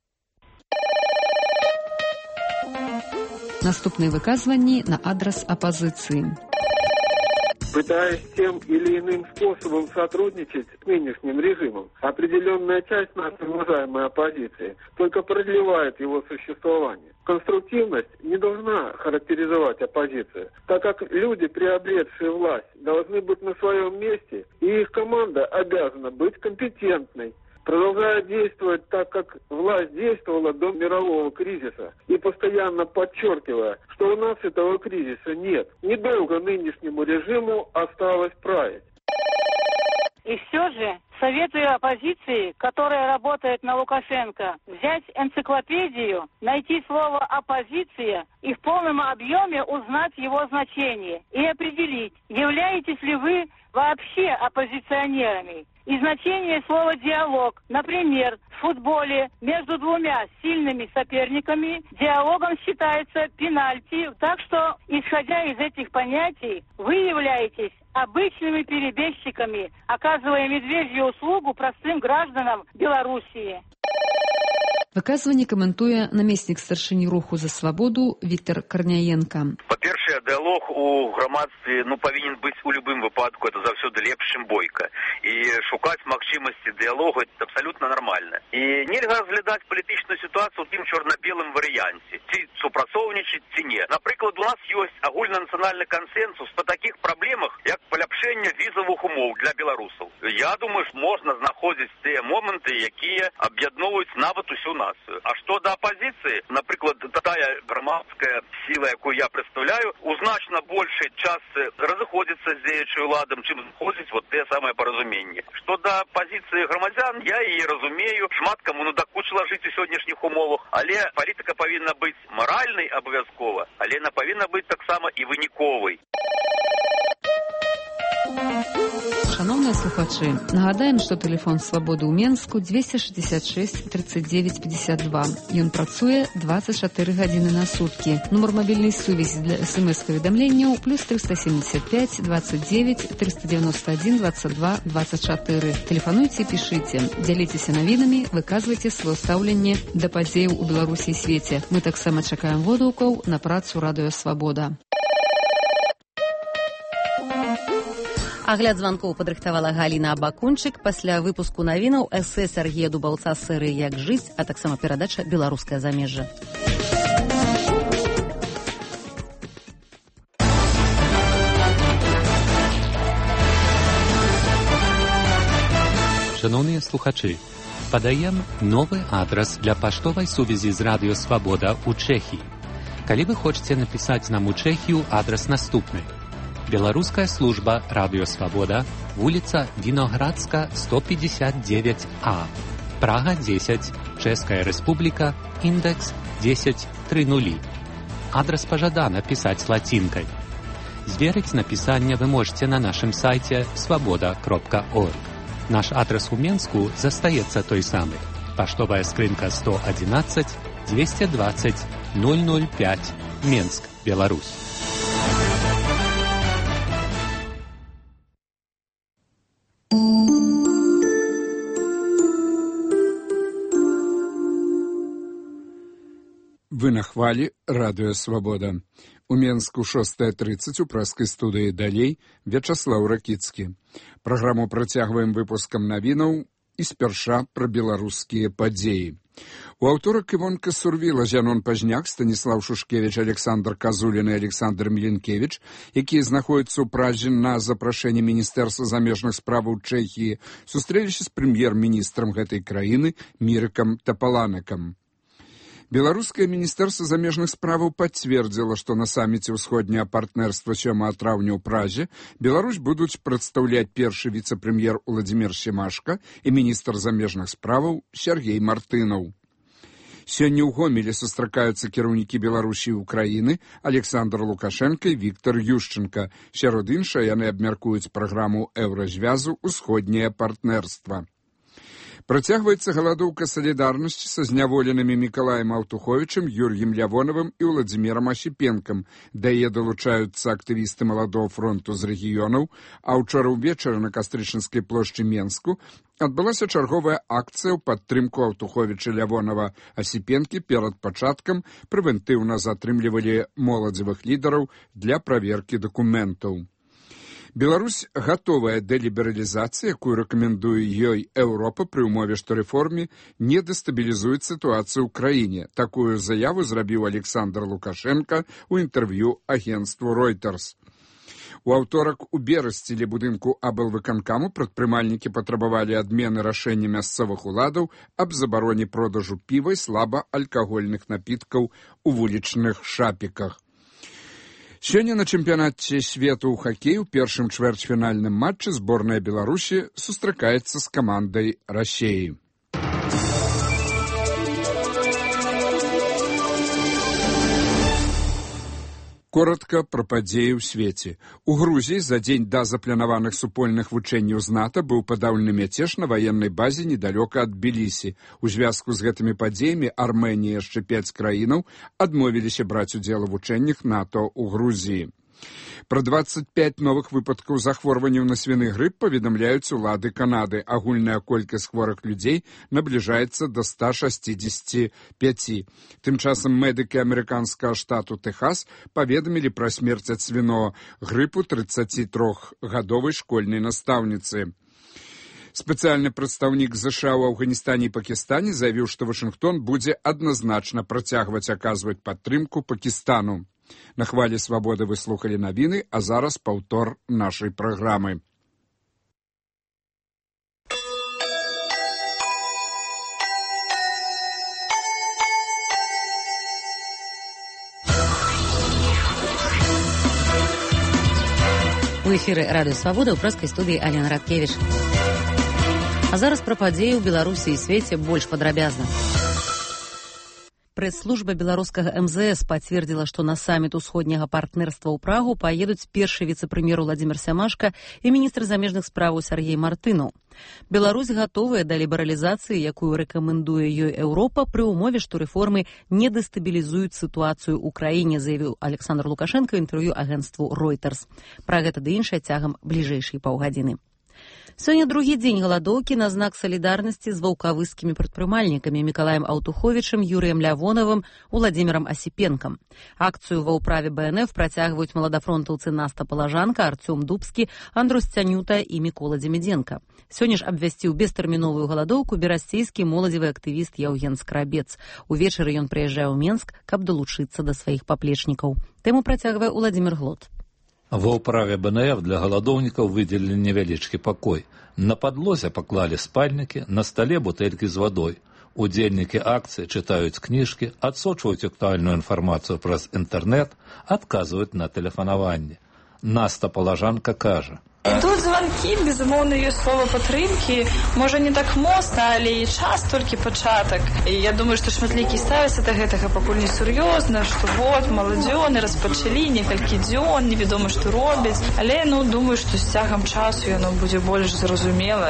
Наступные выказывания на адрес оппозиции. Пытаясь тем или иным способом сотрудничать с нынешним режимом, определенная часть нашей уважаемой оппозиции только продлевает его существование. Конструктивность не должна характеризовать оппозицию, так как люди, приобретшие власть, должны быть на своем месте, и их команда обязана быть компетентной, продолжая действовать так, как власть действовала до мирового кризиса, и постоянно подчеркивая, что у нас этого кризиса нет. Недолго нынешнему режиму осталось править. И все же советую оппозиции, которая работает на Лукашенко, взять энциклопедию, найти слово «оппозиция» и в полном объеме узнать его значение и определить, являетесь ли вы вообще оппозиционерами. И значение слова «диалог». Например, в футболе между двумя сильными соперниками диалогом считается пенальти. Так что, исходя из этих понятий, вы являетесь обычными перебежчиками, оказывая медвежью услугу простым гражданам Белоруссии. Выказванне каментуе намеснік старшыні руху за свабоду Віктор Карняенко. Па-першае, дыалог у грамадстве павінен быць у любым выпадку, это заўсёды лепш, чым бойка. І шукаць магчымасці дыалогу это абсалютна нармальна. І нельга разглядаць палітычную сітуацыю ў тым чорна-белым варыянце. Ці супрацоўнічаць, ці не. Напрыклад, у нас ёсць агульнанацыянальны кансенсус па такіх праблемах, як паляпшэнне візавых умоў для беларусаў. Я думаю, можна знаходзіць тыя моманты, якія аб'ядноўваюць нават усю нацыю. А что до оппозиции, например, тая громадская сила, якую я представляю, у значно большей части разыходится с дзеючай уладам, чым знаходзіць вот те самые поразумения. Что до позиции громадян, я и разумею, шмат кому надакучыла жыць у сённяшніх умовах, але палітыка павінна быць маральнай абавязкова, але яна павінна быць таксама і выніковай. Шановныя слухачы, нагадаем, што тэлефон свабоды ў Менску 266 39 52. Ён працуе 24 гадзіны на суткі. Нумар мабільнай сувязі для смс-паведамленняў плюс 375 29 391 22 24. Тэлефануйце і пішыце. Дзяліцеся навінамі, выказвайце сваё стаўленне да падзеяў у Беларусі і свеце. Мы таксама чакаем водгукаў на працу радыё Свабода. Агляд званкоў падрыхтавала Галіна Абакунчык. Пасля выпуску навінаў эсэ Сергея Дубаўца «Сыры як жыць», а таксама перадача «Беларускае замежжа». Шановныя слухачы, падаем новы адрас для паштовай сувязі з радыё Свабода ў Чэхіі. Калі вы хочаце напісаць нам у Чэхію, адрас наступны. Беларуская служба «Радио Свобода», улица Виноградска, 159А, Прага, 10, Чешская Республика, индекс 1030. Адрес пожадана писать латинкой. Зверить написание вы можете на нашем сайте svoboda.org. Наш адрес у Менску застаецца той самый. Поштовая скрынка 111 220 005, Менск, Беларусь. Вы на хвалі «Радио Свобода». У Менску 6:30 у праскай студыі «Далей» Вячаслаў Ракіцкі. Праграму працягваем выпускам навінаў і спярша пра беларускія падзеі. У аўторак Івонка Сурвіла, Зянон Пазняк, Станіслаў Шушкевіч, Александр Казулін і Александр Міленкевіч, якія знаходзяцца ў Празе на запрашэнне Міністэрства замежных справаў Чэхіі, сустрэліся з прэм'ер-міністрам гэтай краіны Мірыкам Тапаланакам. Беларускае міністэрства замежных справаў пацвердзіла, што на саміце ўсходняга партнерства 7 траўня ў Празе Беларусь будуць прадстаўляць першы віцэ-прэм'ер Уладзімір Семашка і міністр замежных справаў Сергей Мартынаў. Сёння ў Гомелі сустракаюцца кіраўнікі Беларусі і Украіны Александр Лукашенко і Віктор Ющенко. Сярод іншага яны абмяркуюць праграму еўразвязу «Усходняе партнерства». Працягваецца галадоўка салідарнасці са зняволенымі Мікалаем Аўтуховічам, Юр'ем Лявонавым і Уладзімірам Асіпенкам. Да яе далучаюцца актывісты Маладога фронту з рэгіёнаў, а ўчора ўвечары на Кастрычніцкай плошчы Менску адбылася чарговая акцыя ў падтрымку Аўтуховіча, Лявонава, Асіпенкі. Перад пачаткам прэвентыўна затрымлівалі моладзевых лідараў для праверкі дакументаў. Беларусь гатовая да лібералізацыі, якую рэкамендуе ёй Еўропа пры ўмове, што рэформе не дэстабілізуюць сітуацыю ў краіне. Такую заяву зрабіў Александр Лукашенко ў інтэрв'ю агенцтву Reuters. У аўторак у Берасці будынку аблвыканкаму прадпрымальнікі патрабавалі адмены рашэння мясцовых уладаў аб забароне продажу піва і слабаалкагольных напіткаў у вулічных шапіках. Сёння на чэмпіянаце свету ў хакеі ў першым чвэрцьфінальным матчы зборная Беларусі сустракаецца з камандай Расіі. Коротка пра падзеі ў свеце. У Грузіі за дзень да запланаваных супольных вучэнняў з НАТО быў падаўлены мяцеж на ваеннай базе недалёка ад Тбілісі. У звязку з гэтымі падзеямі Арменія і яшчэ 5 краінаў адмовіліся браць удзел у вучэннях НАТО ў Грузіі. Пра 25 новых выпадкаў захворванняў на свіны грып паведамляюць улады Канады. Агульная колькасць хворых людзей набліжаецца да 165. Тым часам медыкі амерыканскага штату Тэхас паведамілі пра смерць ад свінога грыпу 33-гадовай школьнай настаўніцы. Спецыяльны прадстаўнік ЗША ў Афганістане і Пакістане заявіў, што Вашынгтон будзе адназначна працягваць аказваць падтрымку Пакістану. На хвалі Свабоды вы слухалі навіны, а зараз паўтор нашай праграмы. У эфіры «Радыё Свабода» ў праскай студыі Алена Радкевіч. А зараз пра падзеі ў Беларусі і свеце больш падрабязна. Прэс-служба беларускага МЗС пацвердзіла, што на саміт усходняга партнерства ў Прагу паедуць першы віцэ-прэм'ер Уладзімір Семашка і міністр замежных справаў Сергей Мартынаў. Беларусь гатовая да лібералізацыі, якую рэкамендуе ёй Еўропа, пры ўмове, што рэформы не дэстабілізуюць сітуацыю ў краіне, заявіў Александр Лукашенко ў інтэрв'ю агенцтву Reuters. Пра гэта ды іншае цягам бліжэйшай паўгадзіны. Сёння другі дзень галадоўкі на знак салідарнасці з ваўкавыскімі прадпрымальнікамі Мікалаем Аўтуховічам, Юрыем Лявонавым, Уладзімірам Асіпенкам. Акцыю ва ўправе БНФ працягваюць маладафронтаўцы Наста Палажанка, Арцём Дубскі, Андрус Цянюта і Мікола Дземідзенка. Сёння ж абвясціў бестэрміновую галадоўку берасцейскі моладзевы актывіст Яўген Скрабец. Увечары ён прыязджае ў Менск, каб далучыцца да сваіх паплечнікаў. Тэму працягвае Уладзімір Глот. Ва ўправе БНФ для галадоўнікаў выдзелілі невялічкі пакой. На падлозе паклалі спальнікі, на стале бутэлькі з вадой. Удзельнікі акцыі чытаюць кніжкі, адсочваюць актуальную інфармацыю праз інтэрнэт, адказваюць на тэлефанаванне. Наста Палажанка кажа: Ідуть звонки, безумовно, є слово підтримки. Може, не так моцна, але і час тільки початок. І я думаю, що шматлікі ставяться до гэтага пакуль не сур'ёзна, што вот, маладзёны распачалі некалькі дзён, невядома, што робяць. Але, думаю, што з цягам часу яно будзе больш зразумела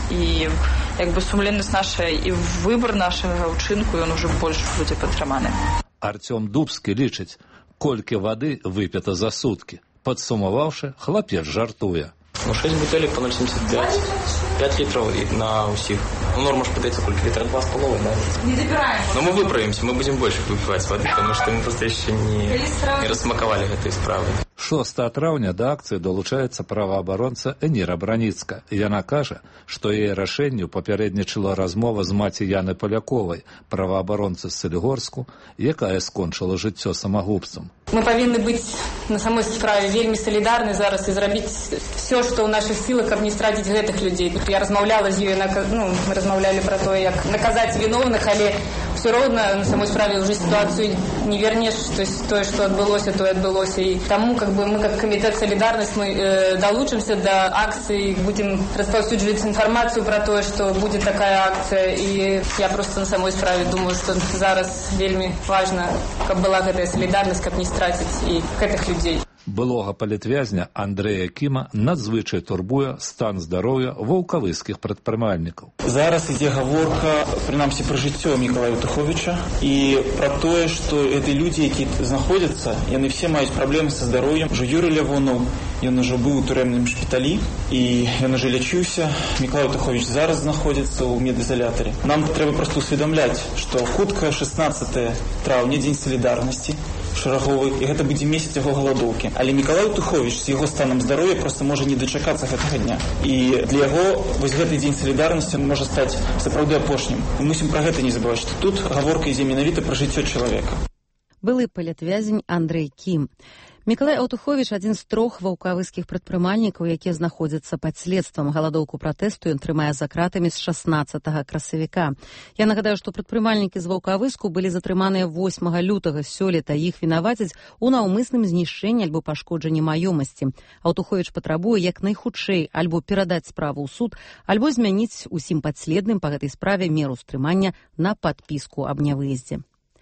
і як бы сумленнасць наша і выбар нашага ўчынку, ён ужо больш будзе падтрыманы. Артём Дубскі лічыць, колькі вады выпіта за суткі. Падсумаваўшы, хлапец жартуе. 6 бутылек по 0,75, 5 литров на усих. Норма же подается сколько? Литра 2,5, да? Не добираем. Но мы выправимся, мы будем больше выпивать воды, потому что мы просто еще не рассмаковали этой справы. 6 траўня да акцыі далучаецца праваабаронца Эніра Браніцка. Яна кажа, што яе рашэнню папярэднічала размова з маці Яны Паляковай, праваабаронцы з Салігорску, якая скончыла жыццё самагубствам. Мы павінны быць на самой справе вельмі салідарны зараз і зрабіць все, што ў нашых сілах, каб не страціць гэтых людзей. Я размаўляла з ёй, мы размаўлялі пра тое, як наказаць віновных, але все роўна на самой справе ўжо сітуацыю не вернеш, то есть тое, што адбылося, тое адбылося. І таму мы как комитет «Солидарность» мы долучимся до акции, будем распаўсюджваць информацию про то, что будет такая акция. И я просто на самой справе думаю, что зараз вельмі важно, каб была гэтая солидарность, каб не страціць і гэтых людей. Былога палітвязня Андрэя Кіма надзвычай турбуе стан здароўя ваўкавыскіх прадпрымальнікаў. Зараз ідзе гаворка, прынамсі, пра жыццё Мікалая Аўтуховіча і пра тое, што гэты людзі, які знаходзяцца, яны все маюць праблемы са здароўем. Ужо Юрый Лявонаў, ён ужо быў у турэмным шпіталі і ён ужо лячыўся. Мікалай Аўтуховіч зараз знаходзіцца ў медызалятары. Нам трэба проста усведамляць, што хутка 16 траўня, дзень салідарнасці шараговы, і гэта будзе месяц яго галадоўкі. Але Мікалай Аўтуховіч з яго станам здароўя проста можа не дачакацца гэтага дня. І для яго вось гэты дзень салідарнасці можа стаць сапраўды апошнім. Мы мусім пра гэта не забываць, што тут гаворка ідзе менавіта пра жыццё чалавека. Былы палітвязень Андрэй Кім. Мікалай Аўтуховіч адзін з 3 ваўкавыскіх прадпрымальнікаў, якія знаходзяцца пад следствам. Галадоўку пратэсту ён трымае за кратамі з 16 красавіка. Я нагадаю, што прадпрымальнікі з ваўкавыску былі затрыманыя 8 лютага сёлета. Іх вінавацяць у наўмысным знішчэнні альбо пашкоджанні маёмасці. Аўтуховіч патрабуе як найхутчэй альбо перадаць справу ў суд, альбо змяніць усім падследным па гэтай справе меру стрымання на падпіску аб нявыездзе.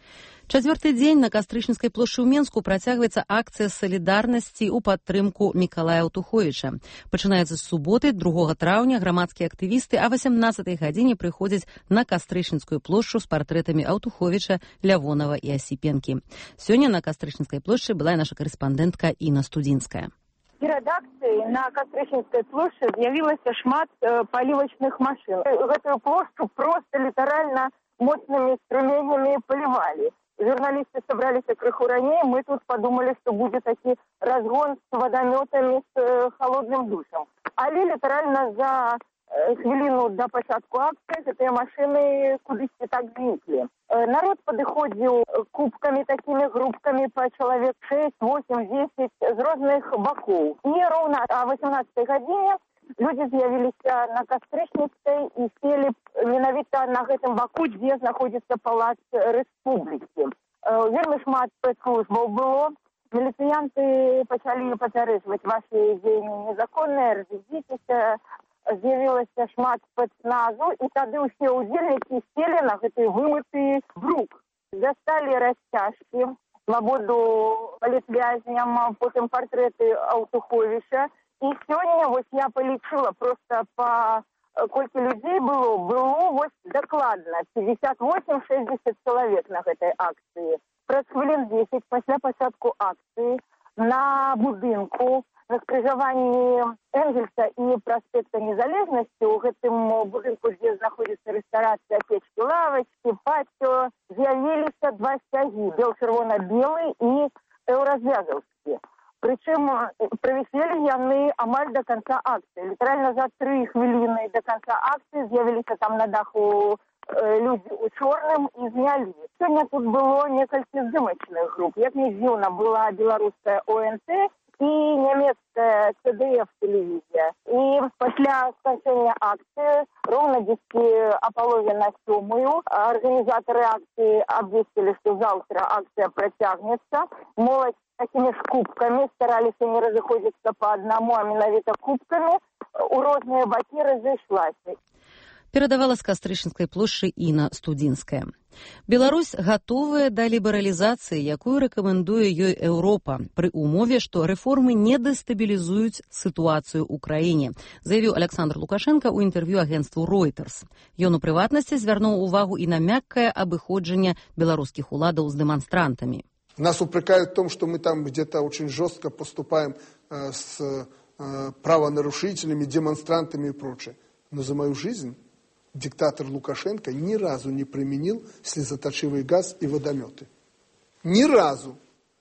4-й дзень на Кастрычніцкай плошчы ў Менску працягваецца акцыя салідарнасці ў падтрымку Мікалая Аўтуховіча. Пачынаецца з суботы, 2 траўня, грамадскія актывісты а 18-й гадзіне прыходзяць на Кастрычніцкую плошчу з партрэтамі Аўтуховіча, Лявонава і Асіпенкі. Сёння на Кастрычніцкай плошчы была наша карэспандэнтка Інна Студзінская. Перад акцыяй на Кастрычніцкай плошчы з'явілася шмат палівачных машын. Гэтую плошчу проста літаральна моцнымі струменямі палівалі. Журналисты собрались крыху ранее, мы тут подумали, что будет такой разгон с водометами, с холодным душем. Але литерально за хвилину до початку акции эти машины кудись так зникли. Народ подыходил кубками, такими группками по человек 6, 8, 10 з разных боков. И ровно о 18 године люди з'явились на Кастрычніцкай і сели менавіта на гэтым баку, дзе знаходзіцца палац Рэспублікі. Вельмі шмат спецслужбаў было. Міліцыянты пачалі папярэджваць ваши дзеянні незаконныя, разведзіцеся. З'явілася шмат спецназу, і тады ўсе ўдзельнікі сели на гэты вымыты брук. Дасталі расцяжкі, свабоду палітвязням, потым партрэты Аўтуховіча. И сегодня вот я полечила просто по кольки людей было вот докладно 58-60 человек на этой акции. Праз хвилин 10 после початку акции на будинку на скрыжаванні Энгельса и проспекта Незалежности, у гэтым будинку, где находится ресторация, печки, лавочки, патио, з'явились 2 стяги, бел-червоно-белый и еўразвязаўскі. Причем провисели яны амаль до конца акции. Литерально за 3 хвилины до конца акции з'явились там на даху люди у чорным и зняли. Сегодня тут было несколько здымачных групп. Як не дзіўна, была белорусская ОНТ и немецкая ЦДФ-телевизия. И после окончания акции ровно 10 о половине на 7 организаторы акции объяснили, что завтра акция протягнется. Молодь такими ж кубками старались не разыходиться по одному, а менавіта кубками у розныя бакі разышлася. Перадавала з Кастрычніцкай плошчы Інна Студзінская. Беларусь гатовая да лібералізацыі, якую рэкамендуе ёй Еўропа, пры умове, што рэформы не дэстабілізуюць сітуацыю ў краіне, заявіў Александр Лукашенко ў інтэрв'ю агенцтву Reuters. Ён у прыватнасці звярнуў увагу і на мяккае абыходжанне беларускіх уладаў з дэманстрантамі. Нас упрекают в том, что мы там где-то очень жестко поступаем с правонарушителями, демонстрантами и прочее. Но за мою жизнь диктатор Лукашенко ни разу не применил слезоточивый газ и водометы. Ни разу.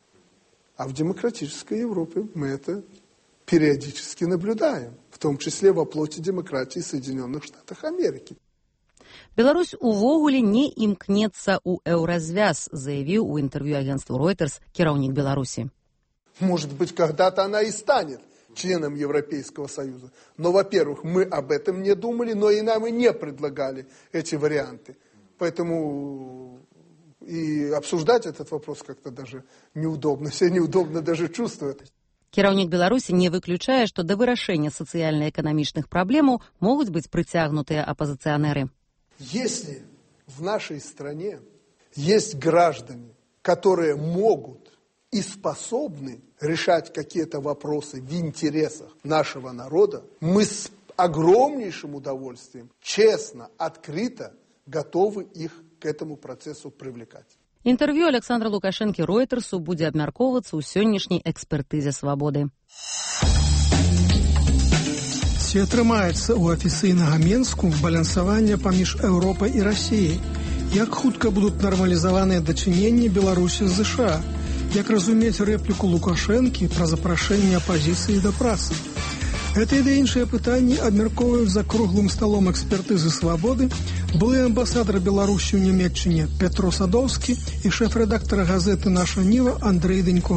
А в демократической Европе мы это периодически наблюдаем. В том числе во плоти демократии Соединенных Штатов Америки. Беларусь увогуле не імкнецца ў еўразвяз, заявіў у інтэрв'ю агентству Reuters кіраўнік Беларусі. Может быть, когда-то она и станет членом Европейского Союза. Но, во-первых, мы об этом не думали, но и нам и не предлагали эти варианты. Поэтому и обсуждать этот вопрос как-то даже неудобно. Все неудобно даже чувствуют. Кіраўнік Беларусі не выключае, што да вырашэння сацыяльна-эканамічных праблемаў могуць быць прыцягнутыя апазіцыянеры. Если в нашей стране есть граждане, которые могут и способны решать какие-то вопросы в интересах нашего народа, мы с огромнейшим удовольствием, честно, открыто готовы их к этому процессу привлекать. Інтэрв'ю Александра Лукашэнкі Ройтерсу будзе абмяркоўвацца ў сённяшняй экспертызе свабоды. Ці атрымаецца ў афіцыйнага Менску балансаванне паміж Еўропай і Расіяй? Як хутка будуць нармалізаваныя дачыненні Беларусі з ЗША? Як разумець рэпліку Лукашэнкі пра запрашэнне апазіцыі да працы? Гэта і да іншыя пытанні абмяркоўваюць за круглым сталом экспертызы свабоды былы амбасадар Беларусі ў Нямецчыне Петро Садоўскі і шэф-рэдактара газеты «Наша Ніва» Андрэй Дэнько.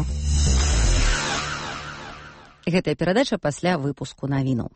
Гэтая перадача пасля выпуску навінаў.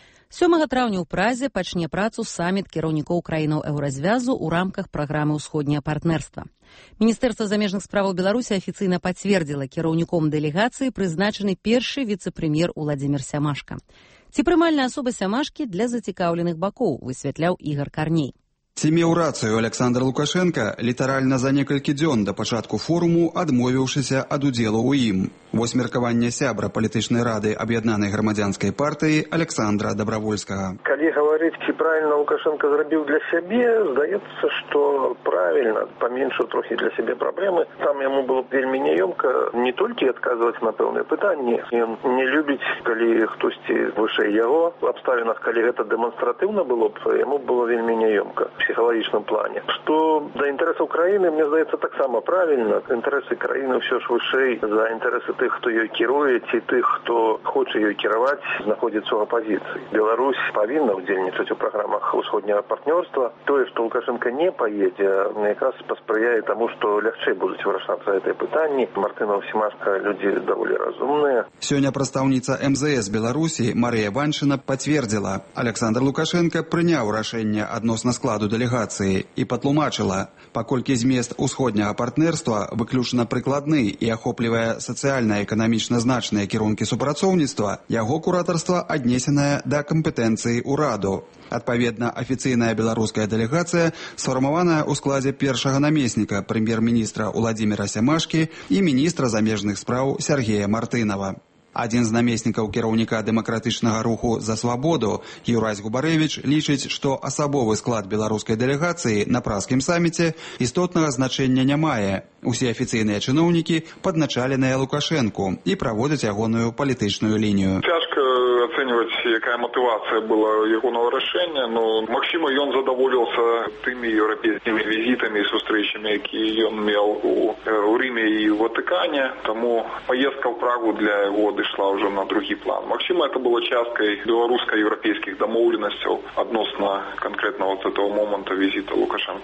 7 траўня ў Празе пачне працу саміт кіраўнікоў краінаў еўразвязу ў рамках праграмы «Усходняе партнерства». Міністэрства замежных справаў Беларусі афіцыйна пацвердзіла кіраўніком дэлегацыі прызначаны першы віцэ-прэм'ер Уладзімір Сямашка. Ці прымальная асоба Сямашкі для зацікаўленых бакоў, высвятляў Ігар Карней. Ці меў рацыю Александр Лукашенко літаральна за некалькі дзён да пачатку форуму адмовіўшыся ад удзелу ў ім. Вось меркаванне сябра палітычнай рады аб'яднанай грамадзянскай партыі Александра Добровольскага. Калі гаварыць, ці правільна Лукашенко зрабіў для сябе, здаецца, што правільна, паменшыў трохі для сябе праблемы. Там яму было вельмі няёмка не толькі адказваць на пэўныя пытанні. Ён не любіць, калі хтосьці вышэй яго. В абставінах, калі гэта дэманстратыўна было б, яму было вельмі няёмка. Психологічным плане. Што да інтарэсаў краіны, мне здаецца, таксама правільна. Інтарэсы краіны ўсё ж вышэй за інтарэсы тых, хто ёй кіруе, ці тых, хто хоча ёй кіраваць, знаходзіцца ў апазіцыі. Беларусь павінна ўдзельнічаць у праграмах усходняга партнёрства. Тое, што Лукашенко не паедзе, якраз паспрыяе таму, што лягчэй будуць вырашацца гэтыя пытанні. Мартынаў, Сямашка людзі даволі разумныя. Сёння прадстаўніца МЗС Беларусі Марыя Ваншына пацвердзіла, Александр Лукашенко прыняў рашэнне адносна складу дэлегацыі і патлумачыла, паколькі змест усходняга партнерства выключна прыкладны і ахоплівае сацыяльна-эканамічна значныя кірункі супрацоўніцтва, яго куратарства аднесенае да кампетэнцыі ўраду. Адпаведна, афіцыйная беларуская дэлегацыя сфармаваная ў складзе першага намесніка прэм'ер-міністра Уладзіміра Сямашкі і міністра замежных спраў Сергея Мартынава. Адзін з намеснікаў кіраўніка дэмакратычнага руху «За свабоду» Юрась Губарэвіч лічыць, што асабовы склад беларускай дэлегацыі на празскім саміце істотнага значэння не мае. Усе афіцыйныя чыноўнікі падначаленыя Лукашэнку і праводзяць ягоную палітычную лінію. Цяжка ацэньваць, якая матывацыя была ягонага рашэння, но магчыма, ён задаволіўся тымі еўрапейскімі візітамі і сустрэчамі, якія ён меў у Рыме і Ватыкане, таму паездка ў Прагу для яго шла уже на другі план. Магчыма, это было часткай беларуска-еўрапейскіх дамоўленасцяў адносна конкретно вот этого момента визита Лукашенко в Прагу.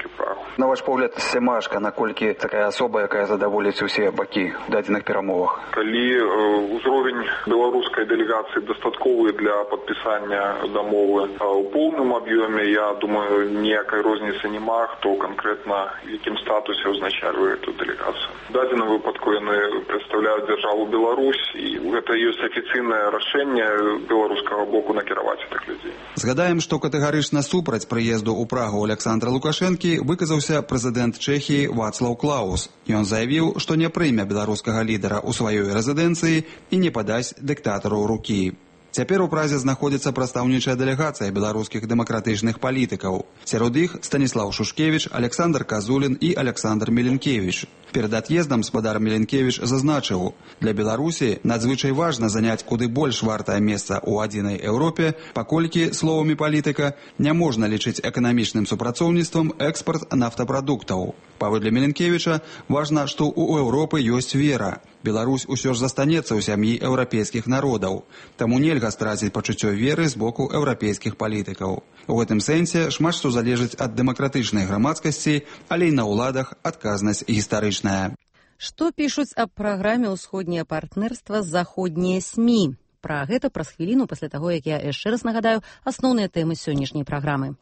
На ваш погляд, Сямашка, наколькі такая асоба, якая задаволіць усе бакі в дадзеных перамовах? Калі ўзровень беларускай дэлегацыі дастатковы для падпісання дамовы ў поўным аб'ёме, я думаю, ніякай розніцы няма, хто канкрэтна в якім статусе ўзначальвае эту дэлегацыю. В дадзеным выпадку яны прадстаўляюць дзяржаву Беларусь, і гэта ёсць афіцыйнае рашэнне беларускага боку накіраваць гэтых людзей. Згадаем, што катэгарычна супраць прыезду ў Прагу Александра Лукашэнкі выказаўся прэзідэнт Чэхіі Вацлаў Клаус. Ён заявіў, што не прыме беларускага лідара ў сваёй рэзідэнцыі і не падасць дыктатару рукі. Цяпер у Празе знаходзіцца прадстаўнічая дэлегацыя беларускіх дэмакратычных палітыкаў. Сярод іх Станіслаў Шушкевіч, Александр Казулін і Александр Меленкевіч. Перад ад'ездам спадар Меленкевіч зазначыў, для Беларусі надзвычай важна заняць куды больш вартае месца ў адзінай Еўропе, паколькі, словамі палітыка, не можна лічыць эканамічным супрацоўніцтвам экспарт нафтапрадуктаў. Паводле Меленкевіча, важна, што ў Еўропы ёсць вера. Беларусь усё ж застанецца ў сям'і еўрапейскіх народаў. Таму нельга страціць пачуццё веры з боку еўрапейскіх палітыкаў. У гэтым сэнсе шмат што залежыць ад дэмакратычнай грамадскасці, але і на ўладах адказнасць гістарычная. Што пішуць аб праграме «Усходняе партнерства» заходнія СМІ? Пра гэта праз хвіліну пасля таго, як я яшчэ раз нагадаю асноўныя тэмы сённяшняй праграмы.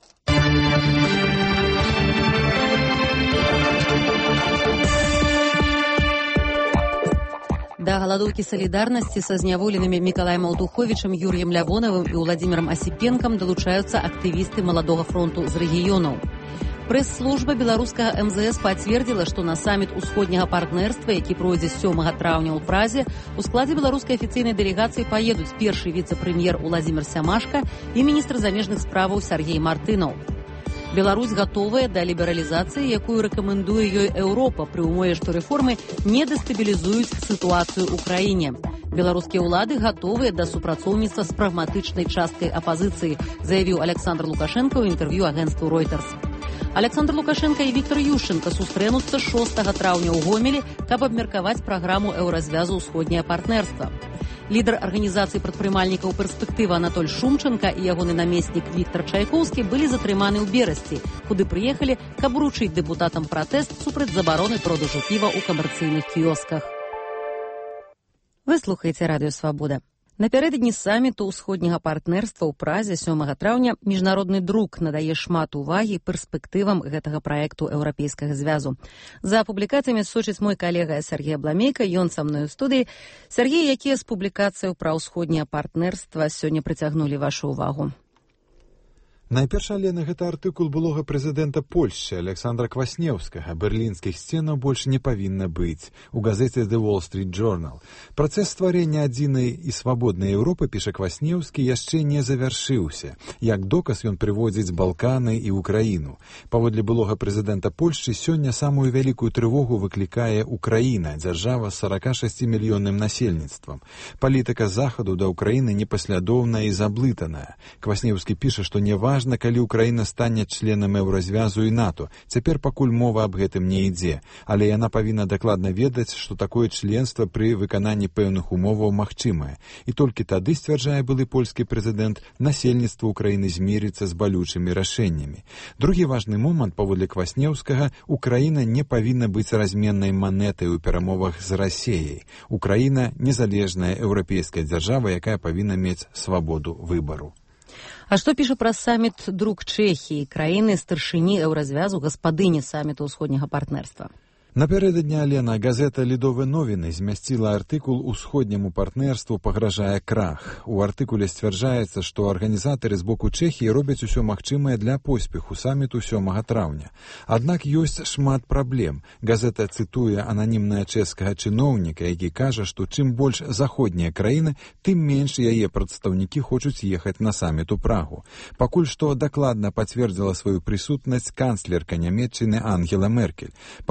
Да галадоўкі салідарнасці са зняволенымі Мікалаем Алтуховічам, Юрыем Лявонавым і Владзімірам Асіпенкам далучаюцца актывісты Маладога фронту з рэгіёнаў. Прэс-служба беларускага МЗС пацвердзіла, што на саміт усходняга партнерства, які пройдзе 7 траўня ў Празе, у складзе беларускай афіцыйнай дэлегацыі паедуць першы віцэ-прэм'ер Уладзімір Сямашка і міністр замежных справаў Сяргей Мартынаў. Беларусь гатовая да лібералізацыі, якую рэкамендуе ёй Еўропа, пры ўмове, што рэформы не дэстабілізуюць сітуацыю ў краіне. Беларускія ўлады гатовыя да супрацоўніцтва з прагматычнай часткай апазіцыі, заявіў Александр Лукашенко ў інтэрв'ю агенцтву Reuters. Александр Лукашенко і Віктор Ющенко сустрэнуцца 6 траўня ў Гомелі, каб абмеркаваць праграму еўразвязу «Усходняе партнерства». Лідар арганізацыі прадпрымальнікаў «Перспектыва» Анатоль Шумченко і ягоны намеснік Віктор Чайкоўскі былі затрыманы ў Берасці, куды прыехалі, каб уручыць дэпутатам пратэст супраць забароны продажу піва ў камерцыйных кіёсках. Вы слухаеце Радыё Свабода. Напярэдадні саміту ўсходняга партнерства ў Празе 7 траўня міжнародны друк надае шмат увагі перспектывам гэтага праекту еўрапейскага звязу. За публікацыямі сочыць мой калега Сергей Абламейка, ён са мной у студыі. Сергей, якія з публікацыяў пра ўсходняе партнерства сёння прыцягнулі вашу увагу? Найперш, Алена, гэта артыкул былога прэзідэнта Польшчы Александра Кваснеўскага. Берлінскіх сценаў больш не павінна быць. У газеце The Wall Street Journal. Працэс стварэння адзінай і свабоднай Еўропы, піша Кваснеўскі, яшчэ не завяршыўся. Як доказ ён прыводзіць Балканы і Украіну. Паводле былога прэзідэнта Польшчы, сёння самую вялікую трывогу выклікае Украіна, дзяржава з 46-мільённым насельніцтвам. Палітыка захаду да Украіны непаслядоўная і заблытаная. Кваснеўскі піша, што не важна, калі Украіна стане членам еўразвязу і НАТО. Цяпер пакуль мова аб гэтым не ідзе, але яна павінна дакладна ведаць, што такое членства пры выкананні пэўных умоваў магчымае. І толькі тады, сцвярджае былы польскі прэзідэнт, насельніцтва Украіны змірыцца з балючымі рашэннямі. Другі важны момант, паводле Кваснеўскага, Украіна не павінна быць разменнай манетай у перамовах з Расіяй. Украіна незалежная еўрапейская дзяржава, якая павінна мець свабоду выбару. А што піша пра саміт друк Чэхіі, краіны старшыні еўразвязу, гаспадыні саміту ўсходняга партнерства? Напярэдадні, Алена, газета «Лідовы новіны» змясціла артыкул «Усходняму партнерству пагражае крах». У артыкуле сцвярджаецца, што арганізатары з боку Чэхіі робяць усё магчымае для поспеху саміту 7 траўня. Аднак ёсць шмат праблем. Газета цытуе ананімнага чэшскага чыноўніка, які кажа, што чым больш заходнія краіны, тым менш яе прадстаўнікі хочуць ехаць на саміт у Прагу. Пакуль што дакладна пацвердзіла сваю прысутнасць канцлерка Нямецчыны Ангела Меркель. Пакуль не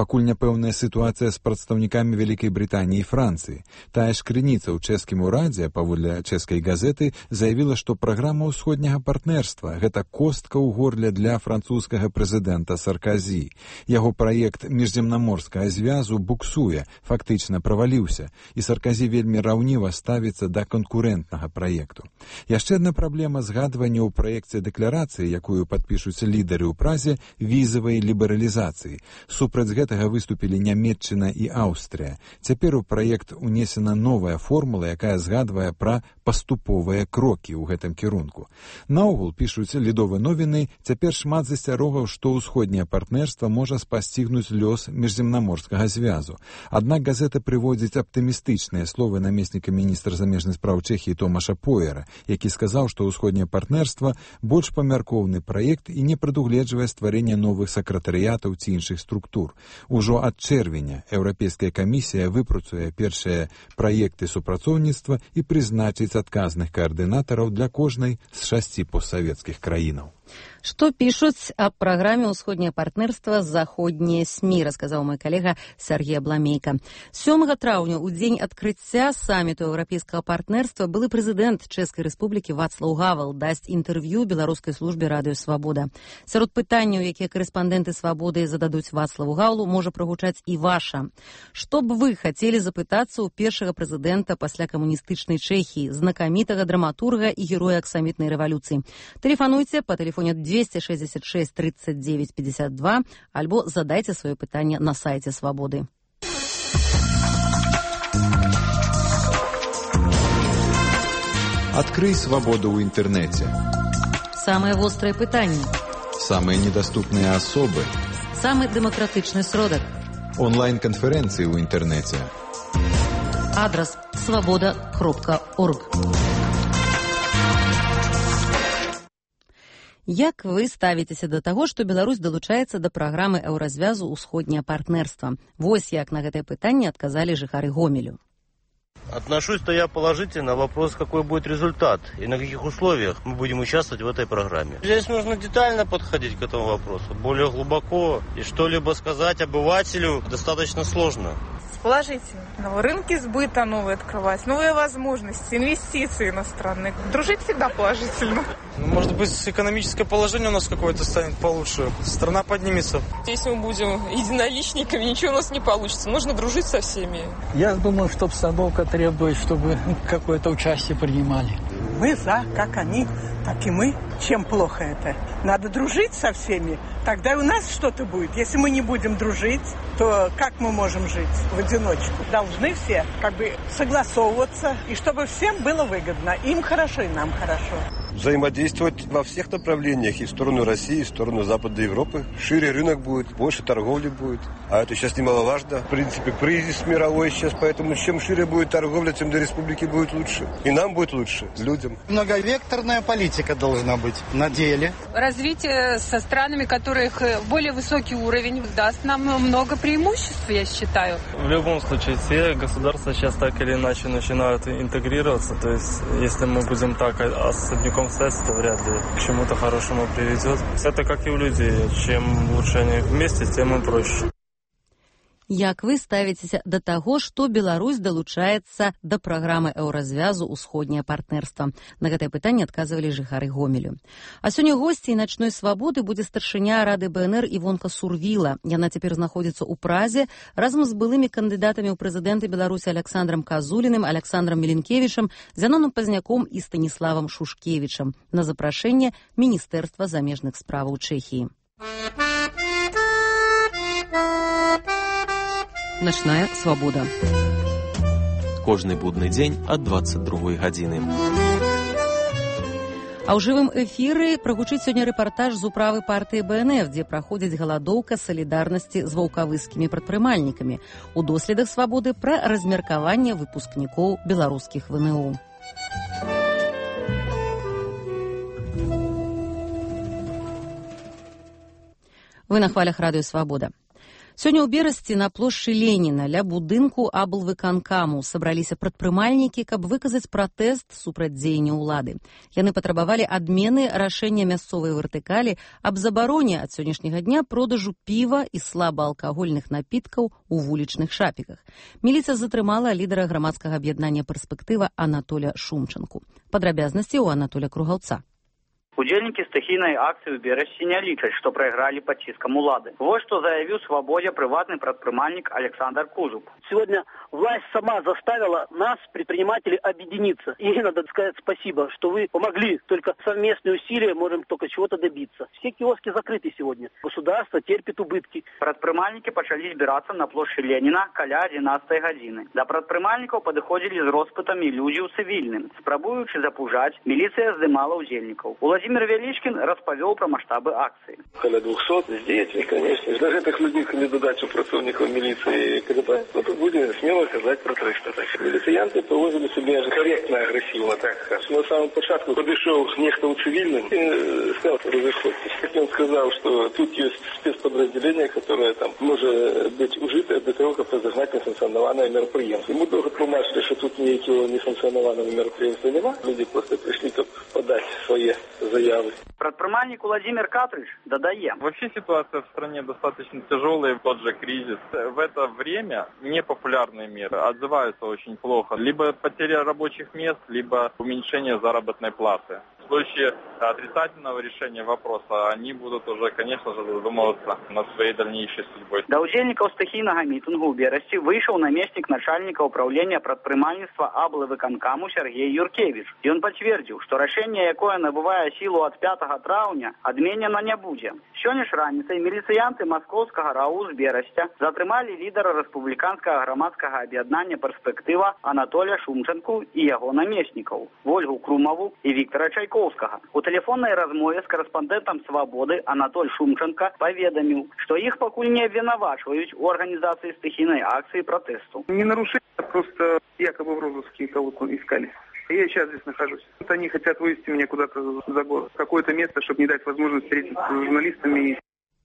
пэўная сітуацыя з прадстаўнікамі Вялікай Брытаніі і Францыі. Тая ж крыніца ў чэшскім урадзе, паводле чэшскай газеты, заявіла, што праграма ўсходняга партнерства – гэта костка ў горле для французскага прэзідэнта Сарказі. Яго праект міжземнаморскага звязу буксуе, фактычна праваліўся, і Сарказі вельмі раўніва ставіцца да канкурэнтнага праекту. Яшчэ адна праблема згадвання ў праекце дэкларацыі, якую падпішуць лідары ў Празе, візавай лібералізацыі. Супраць гэтага выступілі Нямецчына і Аўстрыя. Цяпер у праект унесена новая формула, якая згадвае пра паступовыя крокі ў гэтым кірунку. Наогул, пішуць Ледовыя новіны, цяпер шмат засцярогаў, што ўсходняе партнерства можа спасцігнуць лёс міжземнаморскага звязу. Аднак газета прыводзіць аптымістычныя словы намесніка міністра замежных спраў Чэхіі Томаша Поера, які сказаў, што ўсходняе партнерства больш памяркоўны праект і не прадугледжвае стварэнне новых сакратарыятаў ці іншых структур. Ужо ад чэрвеня Еўрапейская камісія выпрацуе першыя праекты супрацоўніцтва і прызначыць адказных каардынатараў для кожнай з 6 постсавецкіх краінаў. Што пішуць аб праграме «Усходняе партнерства» заходнія СМІ, расказаў мой калега Сергей Абламейка. 7 траўня, у дзень адкрыцця саміту еўрапейскага партнерства, былы прэзідэнт Чэшскай рэспублікі Вацлаў Гавел дасць інтэрв'ю беларускай службе радыё «Свабода». Сярод пытанняў, якія корэспандэнты «Свабоды» зададуць Вацлаву Гавелу, можа прагучаць і ваша. Што б вы хацелі запытацца ў першага прэзідэнта пасля камуністычнай Чэхіі, знакамітага драматурга і героя аксамітнай рэвалюцыі? Тэлефануйце па тэлефоне 266 39 52 альбо задайце сваё пытанне на сайце «Свабоды». Адкрый свабоду ў інтэрнэце. Самыя вострыя пытанні. Самыя недаступныя асобы. Самы дэмакратычны сродак. Онлайн-канферэнцыі ў інтэрнэце. Адрас свабода.орг. Як вы ставіцеся да таго, што Беларусь далучаецца да праграмы еўразвязу «Усходняе партнерства»? Вось як на гэтае пытанне адказалі жыхары Гомелю. Отношусь-то я положительно. Вопрос, какой будет результат и на каких условиях мы будем участвовать в этой программе. Здесь нужно детально подходить к этому вопросу, более глубоко. И что-либо сказать обывателю достаточно сложно. Положительно. Рынки сбыта новые открывать, новые возможности, инвестиции иностранные. Дружить всегда положительно. Может быть, экономическое положение у нас какое-то станет получше. Страна поднимется. Если мы будем единоличниками, ничего у нас не получится. Нужно дружить со всеми. Я думаю, что обстановка требует, чтобы какое-то участие принимали. Мы за, как они, так и мы. Чем плохо это? Надо дружить со всеми, тогда и у нас что-то будет. Если мы не будем дружить, то как мы можем жить в одиночку? Должны все согласовываться, и чтобы всем было выгодно. Им хорошо, и нам хорошо. Взаимодействовать во всех направлениях, и в сторону России, и в сторону Западной Европы. Шире рынок будет, больше торговли будет. А это сейчас немаловажно. В принципе, кризис мировой сейчас, поэтому чем шире будет торговля, тем для республики будет лучше. И нам будет лучше, людям. Многовекторная политика должна быть на деле. Развитие со странами, у которых более высокий уровень, даст нам много преимуществ, я считаю. В любом случае, все государства сейчас так или иначе начинают интегрироваться. То есть, если мы будем так особняком стать, то вряд ли к чему-то хорошему приведет. Это как и у людей. Чем лучше они вместе, тем им проще. Як вы ставіцеся да таго, што Беларусь далучаецца да праграмы еўразвязу «Усходняе партнерства»? На гэтае пытанне адказвалі жыхары Гомелю. А сёння госцей начной свабоды будзе старшыня Рады БНР Івонка Сурвіла. Яна цяпер знаходзіцца ў Празе разам з былымі кандыдатамі ў прэзідэнты Беларусі Александром Казуліным, Александром Меленкевічам, Зяноном Пазняком і Станіславам Шушкевічам на запрашэнне Міністэрства замежных справаў Чэхіі. Начная свабода. Кожны будны дзень ад 22 гадзіны. А ў жывым эфіры прагучыць сёння рэпартаж з управы партыі БНФ, дзе праходзіць галадоўка салідарнасці з ваўкавыскімі прадпрымальнікамі. У доследах свабоды пра размеркаванне выпускнікоў беларускіх ВНУ. Вы на хвалях радыё «Свабода». Сёння ў Берасці на плошчы Леніна ля будынку аблвыканкаму сабраліся прадпрымальнікі, каб выказаць пратэст супраць дзеяння ўлады. Яны патрабавалі адмены рашэння мясцовай вертыкалі аб забароне ад сённяшняга дня продажу піва і слабаалкагольных напіткаў у вулічных шапіках. Міліцыя затрымала лідара грамадскага аб'яднання «Перспектыва» Анатоля Шумчанку. Падрабязнасці ў Анатоля Кругаўца. Удзельнікі стыхійнай акцыі ў Берасці не лічаць, што прайгралі пад ціскам улады. Вот што заявіў «Свободе» прыватны прадпрымальнік Александр Кузуб. Сегодня власть сама заставила нас, предпринимателей, объединиться. И надо сказать спасибо, что вы помогли. Только совместные усилия можем только чего-то добиться. Все киоски закрыты сегодня. Государство терпит убытки. Прадпрымальнікі пачалі збірацца на плошчы Леніна каля 11 гадзіны. Да прадпрымальнікаў падыходзілі з роспытамі людзі ў цывільным. Спрабуючы запужаць, міліцыя здымала удзельнікаў. Владимир Величкин распавёў пра маштабы акцыі. Каля 200 з дзецьмі, конечно. Для гэтых людзей, калі дадаць у працоўнікаў міліцыі КДП, то тут будзе смело казаць про 300. Так. Міліцыянты поводзілі себе корректно, агрессивно. Так. На самом початку подошел нехто ў цивильном и сказал, разыходьтесь. Он сказал, что тут есть спецподразделение, которое там может быть ужито для того, чтобы разогнать несанкционованное мероприятие. Ему долго тлумачили, что тут никакого несанкционованного мероприятия нема. Люди просто пришли, чтобы подать свои заявы. Прадпрымальнік Владимир Катрыч додае. Вообще ситуация в стране достаточно тяжелая, тот же кризис. В это время непопулярные меры отзываются очень плохо. Либо потеря рабочих мест, либо уменьшение заработной платы. В случае отрицательного решения вопроса они будут уже, конечно же, задумываться над своей дальнейшей судьбой. Да удзельнікаў стыхійнага мітынгу ў Берасці выйшаў намеснік начальника управления прадпрымальніцтва аблвыканкаму Сергей Юркевич. Ён пацвердзіў, што рашэнне, якое набывае сілу ад 5 траўня, адменена не будзе. Сёння ж раніцай міліцыянты маскоўскага РАУ з Берасця затрымалі лідара рэспубліканскага грамадскага аб'яднання «Перспектыва» Анатоля Шумчанку і яго намеснікаў Вольгу Крумаву і Віктора Чайкова. У тэлефоннай размове з карэспандэнтам «Свободы» Анатоль Шумчанка паведаміў, што іх пакуль не абвінавачваюць у арганізацыі стыхійнай акцыі пратэсту. Не нарушение, просто якобы в розыске кого-то искали. Я сейчас здесь нахожусь. Вот они хотят вывести меня куда-то за город, в какое-то место, чтобы не дать возможность встретиться с журналистами.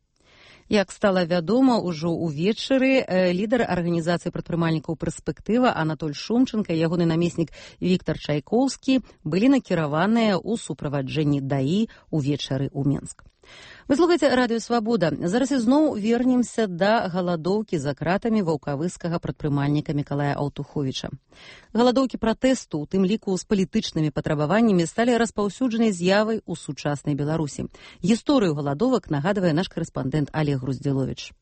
Як стала вядома, ужо ўвечары лідар арганізацыі прадпрымальнікаў «Перспектыва» Анатоль Шумчанка і ягоны намеснік Віктор Чайкоўскі былі накіраваныя ў суправаджэнні ДАІ увечары ў Менск. Вы слухаеце радыё «Свабода». Зараз ізноў вернемся да галадоўкі за кратамі ваўкавыскага прадпрымальніка Мікалая Аўтуховіча. Галадоўкі пратэсту, у тым ліку з палітычнымі патрабаваннямі, сталі распаўсюджанай з'явай у сучаснай Беларусі. Гісторыю галадовак нагадвае наш карэспандэнт Олег Груздзіловіч.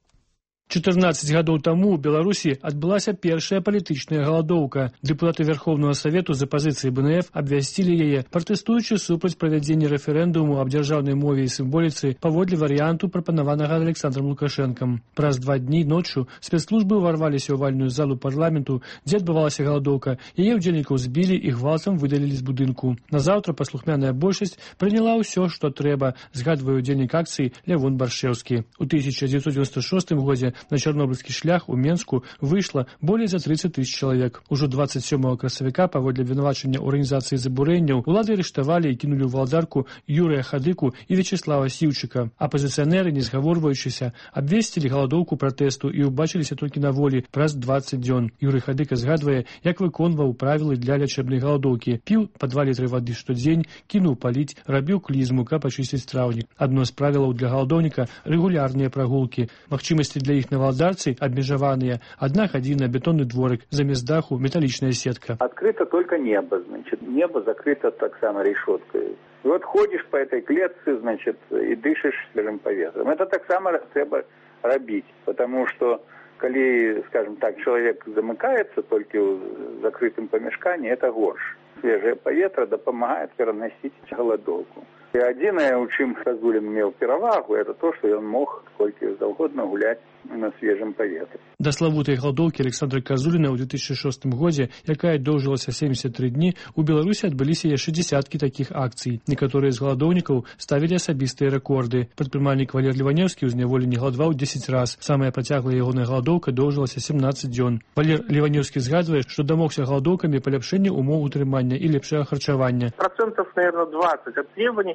14 гадоў таму ў Беларусі адбылася першая палітычная галадоўка. Дэпутаты Верховного Совету за пазіцыі БНФ абвясцілі яе, пратэстуючы супраць правядзення рэферэндуму аб дзяржаўнай мове і сімволіцы паводле варыянту, прапанаванага Александром Лукашэнкам. Праз 2 дні ноччу спецслужбы ўварваліся ў вальную залу парламенту, дзе адбывалася галадоўка. Яе ўдзельнікаў збілі і гвалтам выдалілі з будынку. Назаўтра паслухмяная большасць прыняла ўсё, што трэба, згадвае ўдзельнік акцыі Лявон Баршэўскі. У 1996 годзе на чарнобыльскі шлях у Менску выйшла болей за 30 тысяч чалавек. Ужо 27 красавіка паводле абвінавачання арганізацыі забурэнняў улады арыштавалі і кінулі ў валдарку Юрыя Хадыку і Вячеслава Сіўчыка. Апазіцыянеры, не згаворваючыся, абвесцілі галадоўку пратэсту і ўбачыліся толькі на волі праз 20 дзён. Юрый Хадыка згадвае, як выконваў правілы для лячэбнай галадоўкі. Піў па 2 літры вады штодзень, кінуў паліць, рабіў клізму, каб ачысціць траўнік. Адно з правілаў для галадоўніка – рэгулярныя прагулкі. Магчымасці для іх на валдарцы обмежаваныя. 1 гадзіна, бетонны дворик, замест даху металличная сетка. Открыто только небо, значит. Небо закрыто так само решеткой. И вот ходишь по этой клетке, значит, и дышишь свежим поветром. Это так само треба робить, потому что, коли, скажем так, человек замыкается только в закрытом помещении, это горш. Свежее поветра допомагает переносить голодовку. И одиное, у чым Казулін меў перавагу, это то, что он мог сколько заўгодна гулять на свежем паветры. Да славутай галадоўкі Александра Казуліна ў 2006 годзе, якая доўжылася 73 дні, у Беларусі адбыліся яшчэ дзесяткі такіх акцый. Некаторыя з галадоўнікаў ставілі асабістыя рэкорды. Прадпрымальнік Валер Леванёўскі ў зняволенні галадаваў 10 раз. Самая працяглая ягоная галадоўка доўжылася 17 дзён. Валер Леванёўскі згадвае, што дамогся галадоўкамі паляпшэння умоў утрымання і лепшага харчавання. Процентов, наверное, 20 от требований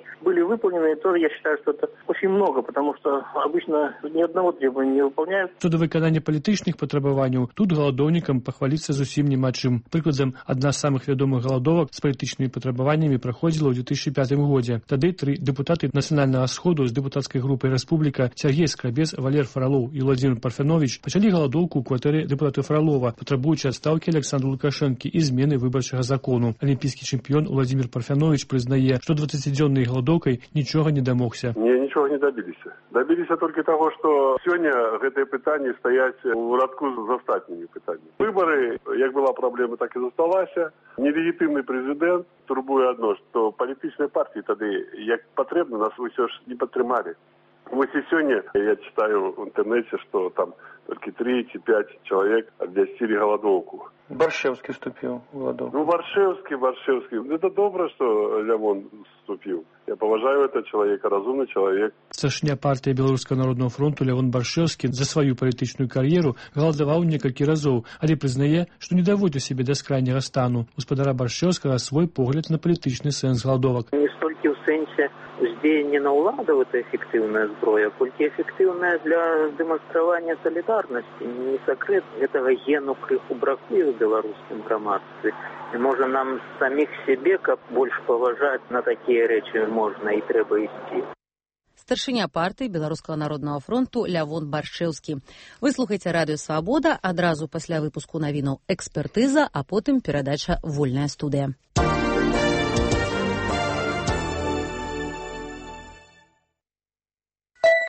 были выполнены. И тоже я считаю, что это очень много, потому что обычно ни одного требования не выполняют. Щодо выканання палітычных патрабаванняў, тут галадоўнікам пахваліцца зусім няма чым. Прыкладам, адна з самых вядомых галадовак з палітычнымі патрабаваннямі праходзіла ў 2005 годзе. Тады 3 дэпутаты Нацыянальнага сходу з дэпутацкай групай «Рэспубліка» Сергей Скрабец, Валер Фролов і Владимир Парфянович пачалі галадоўку ў кватэры дэпутата Фролова, патрабуючы адстаўкі Александра Лукашэнкі і змены выбарчага закону. Алімпійскі чэмпіён Владимир Парфянович прызнае, што 20-дзённай галадоўкай нічога не дамогся. Нічога не добіліся. Добіліся толькі таго, што сёння гэтыя пытанні стаяць у радку з астатнімі пытаннямі. Выбары, як была праблема, так і засталася. Нелегітымны прэзідэнт турбуе адно, што палітычныя партыі тады, як патрэбна, нас ўсё ж не падтрымалі. Вось і сёння я читаю в интернете, что там только 3 чи 5 человек обвястили голодовку. Баршевский вступил в голодовку. Ну, Баршевский. Это добро, что Лявон вступил. Я поважаю этого человека, разумный человек. Старшыня партыі Беларускага народнага фронту Лявон Баршевскі за сваю палітычную кар'еру галадаваў некалькі разоў, але прызнае, што не даводзіў сябе да скрайняга стану. У спадара Баршевскага свой погляд на палітычны сэнс галадовак. Не столькі ў сэнсе уздзеяння на ўладаў это эфектыўная зброя, колькі эфектыўная для дэманстравання салідарнасці. Не сакрэт, гэтага гену крыху бракуе ў беларускім грамадстве. І можа нам саміх сябе, каб больш паважаць, на такія рэчы можна і трэба ісці. Старшыня партыі Беларускага народнага фронту Лявон Баршевскі. Вы слухаеце радыё «Свабода», адразу пасля выпуску навінаў «Экспертыза», а потым перадача «Вольная студыя».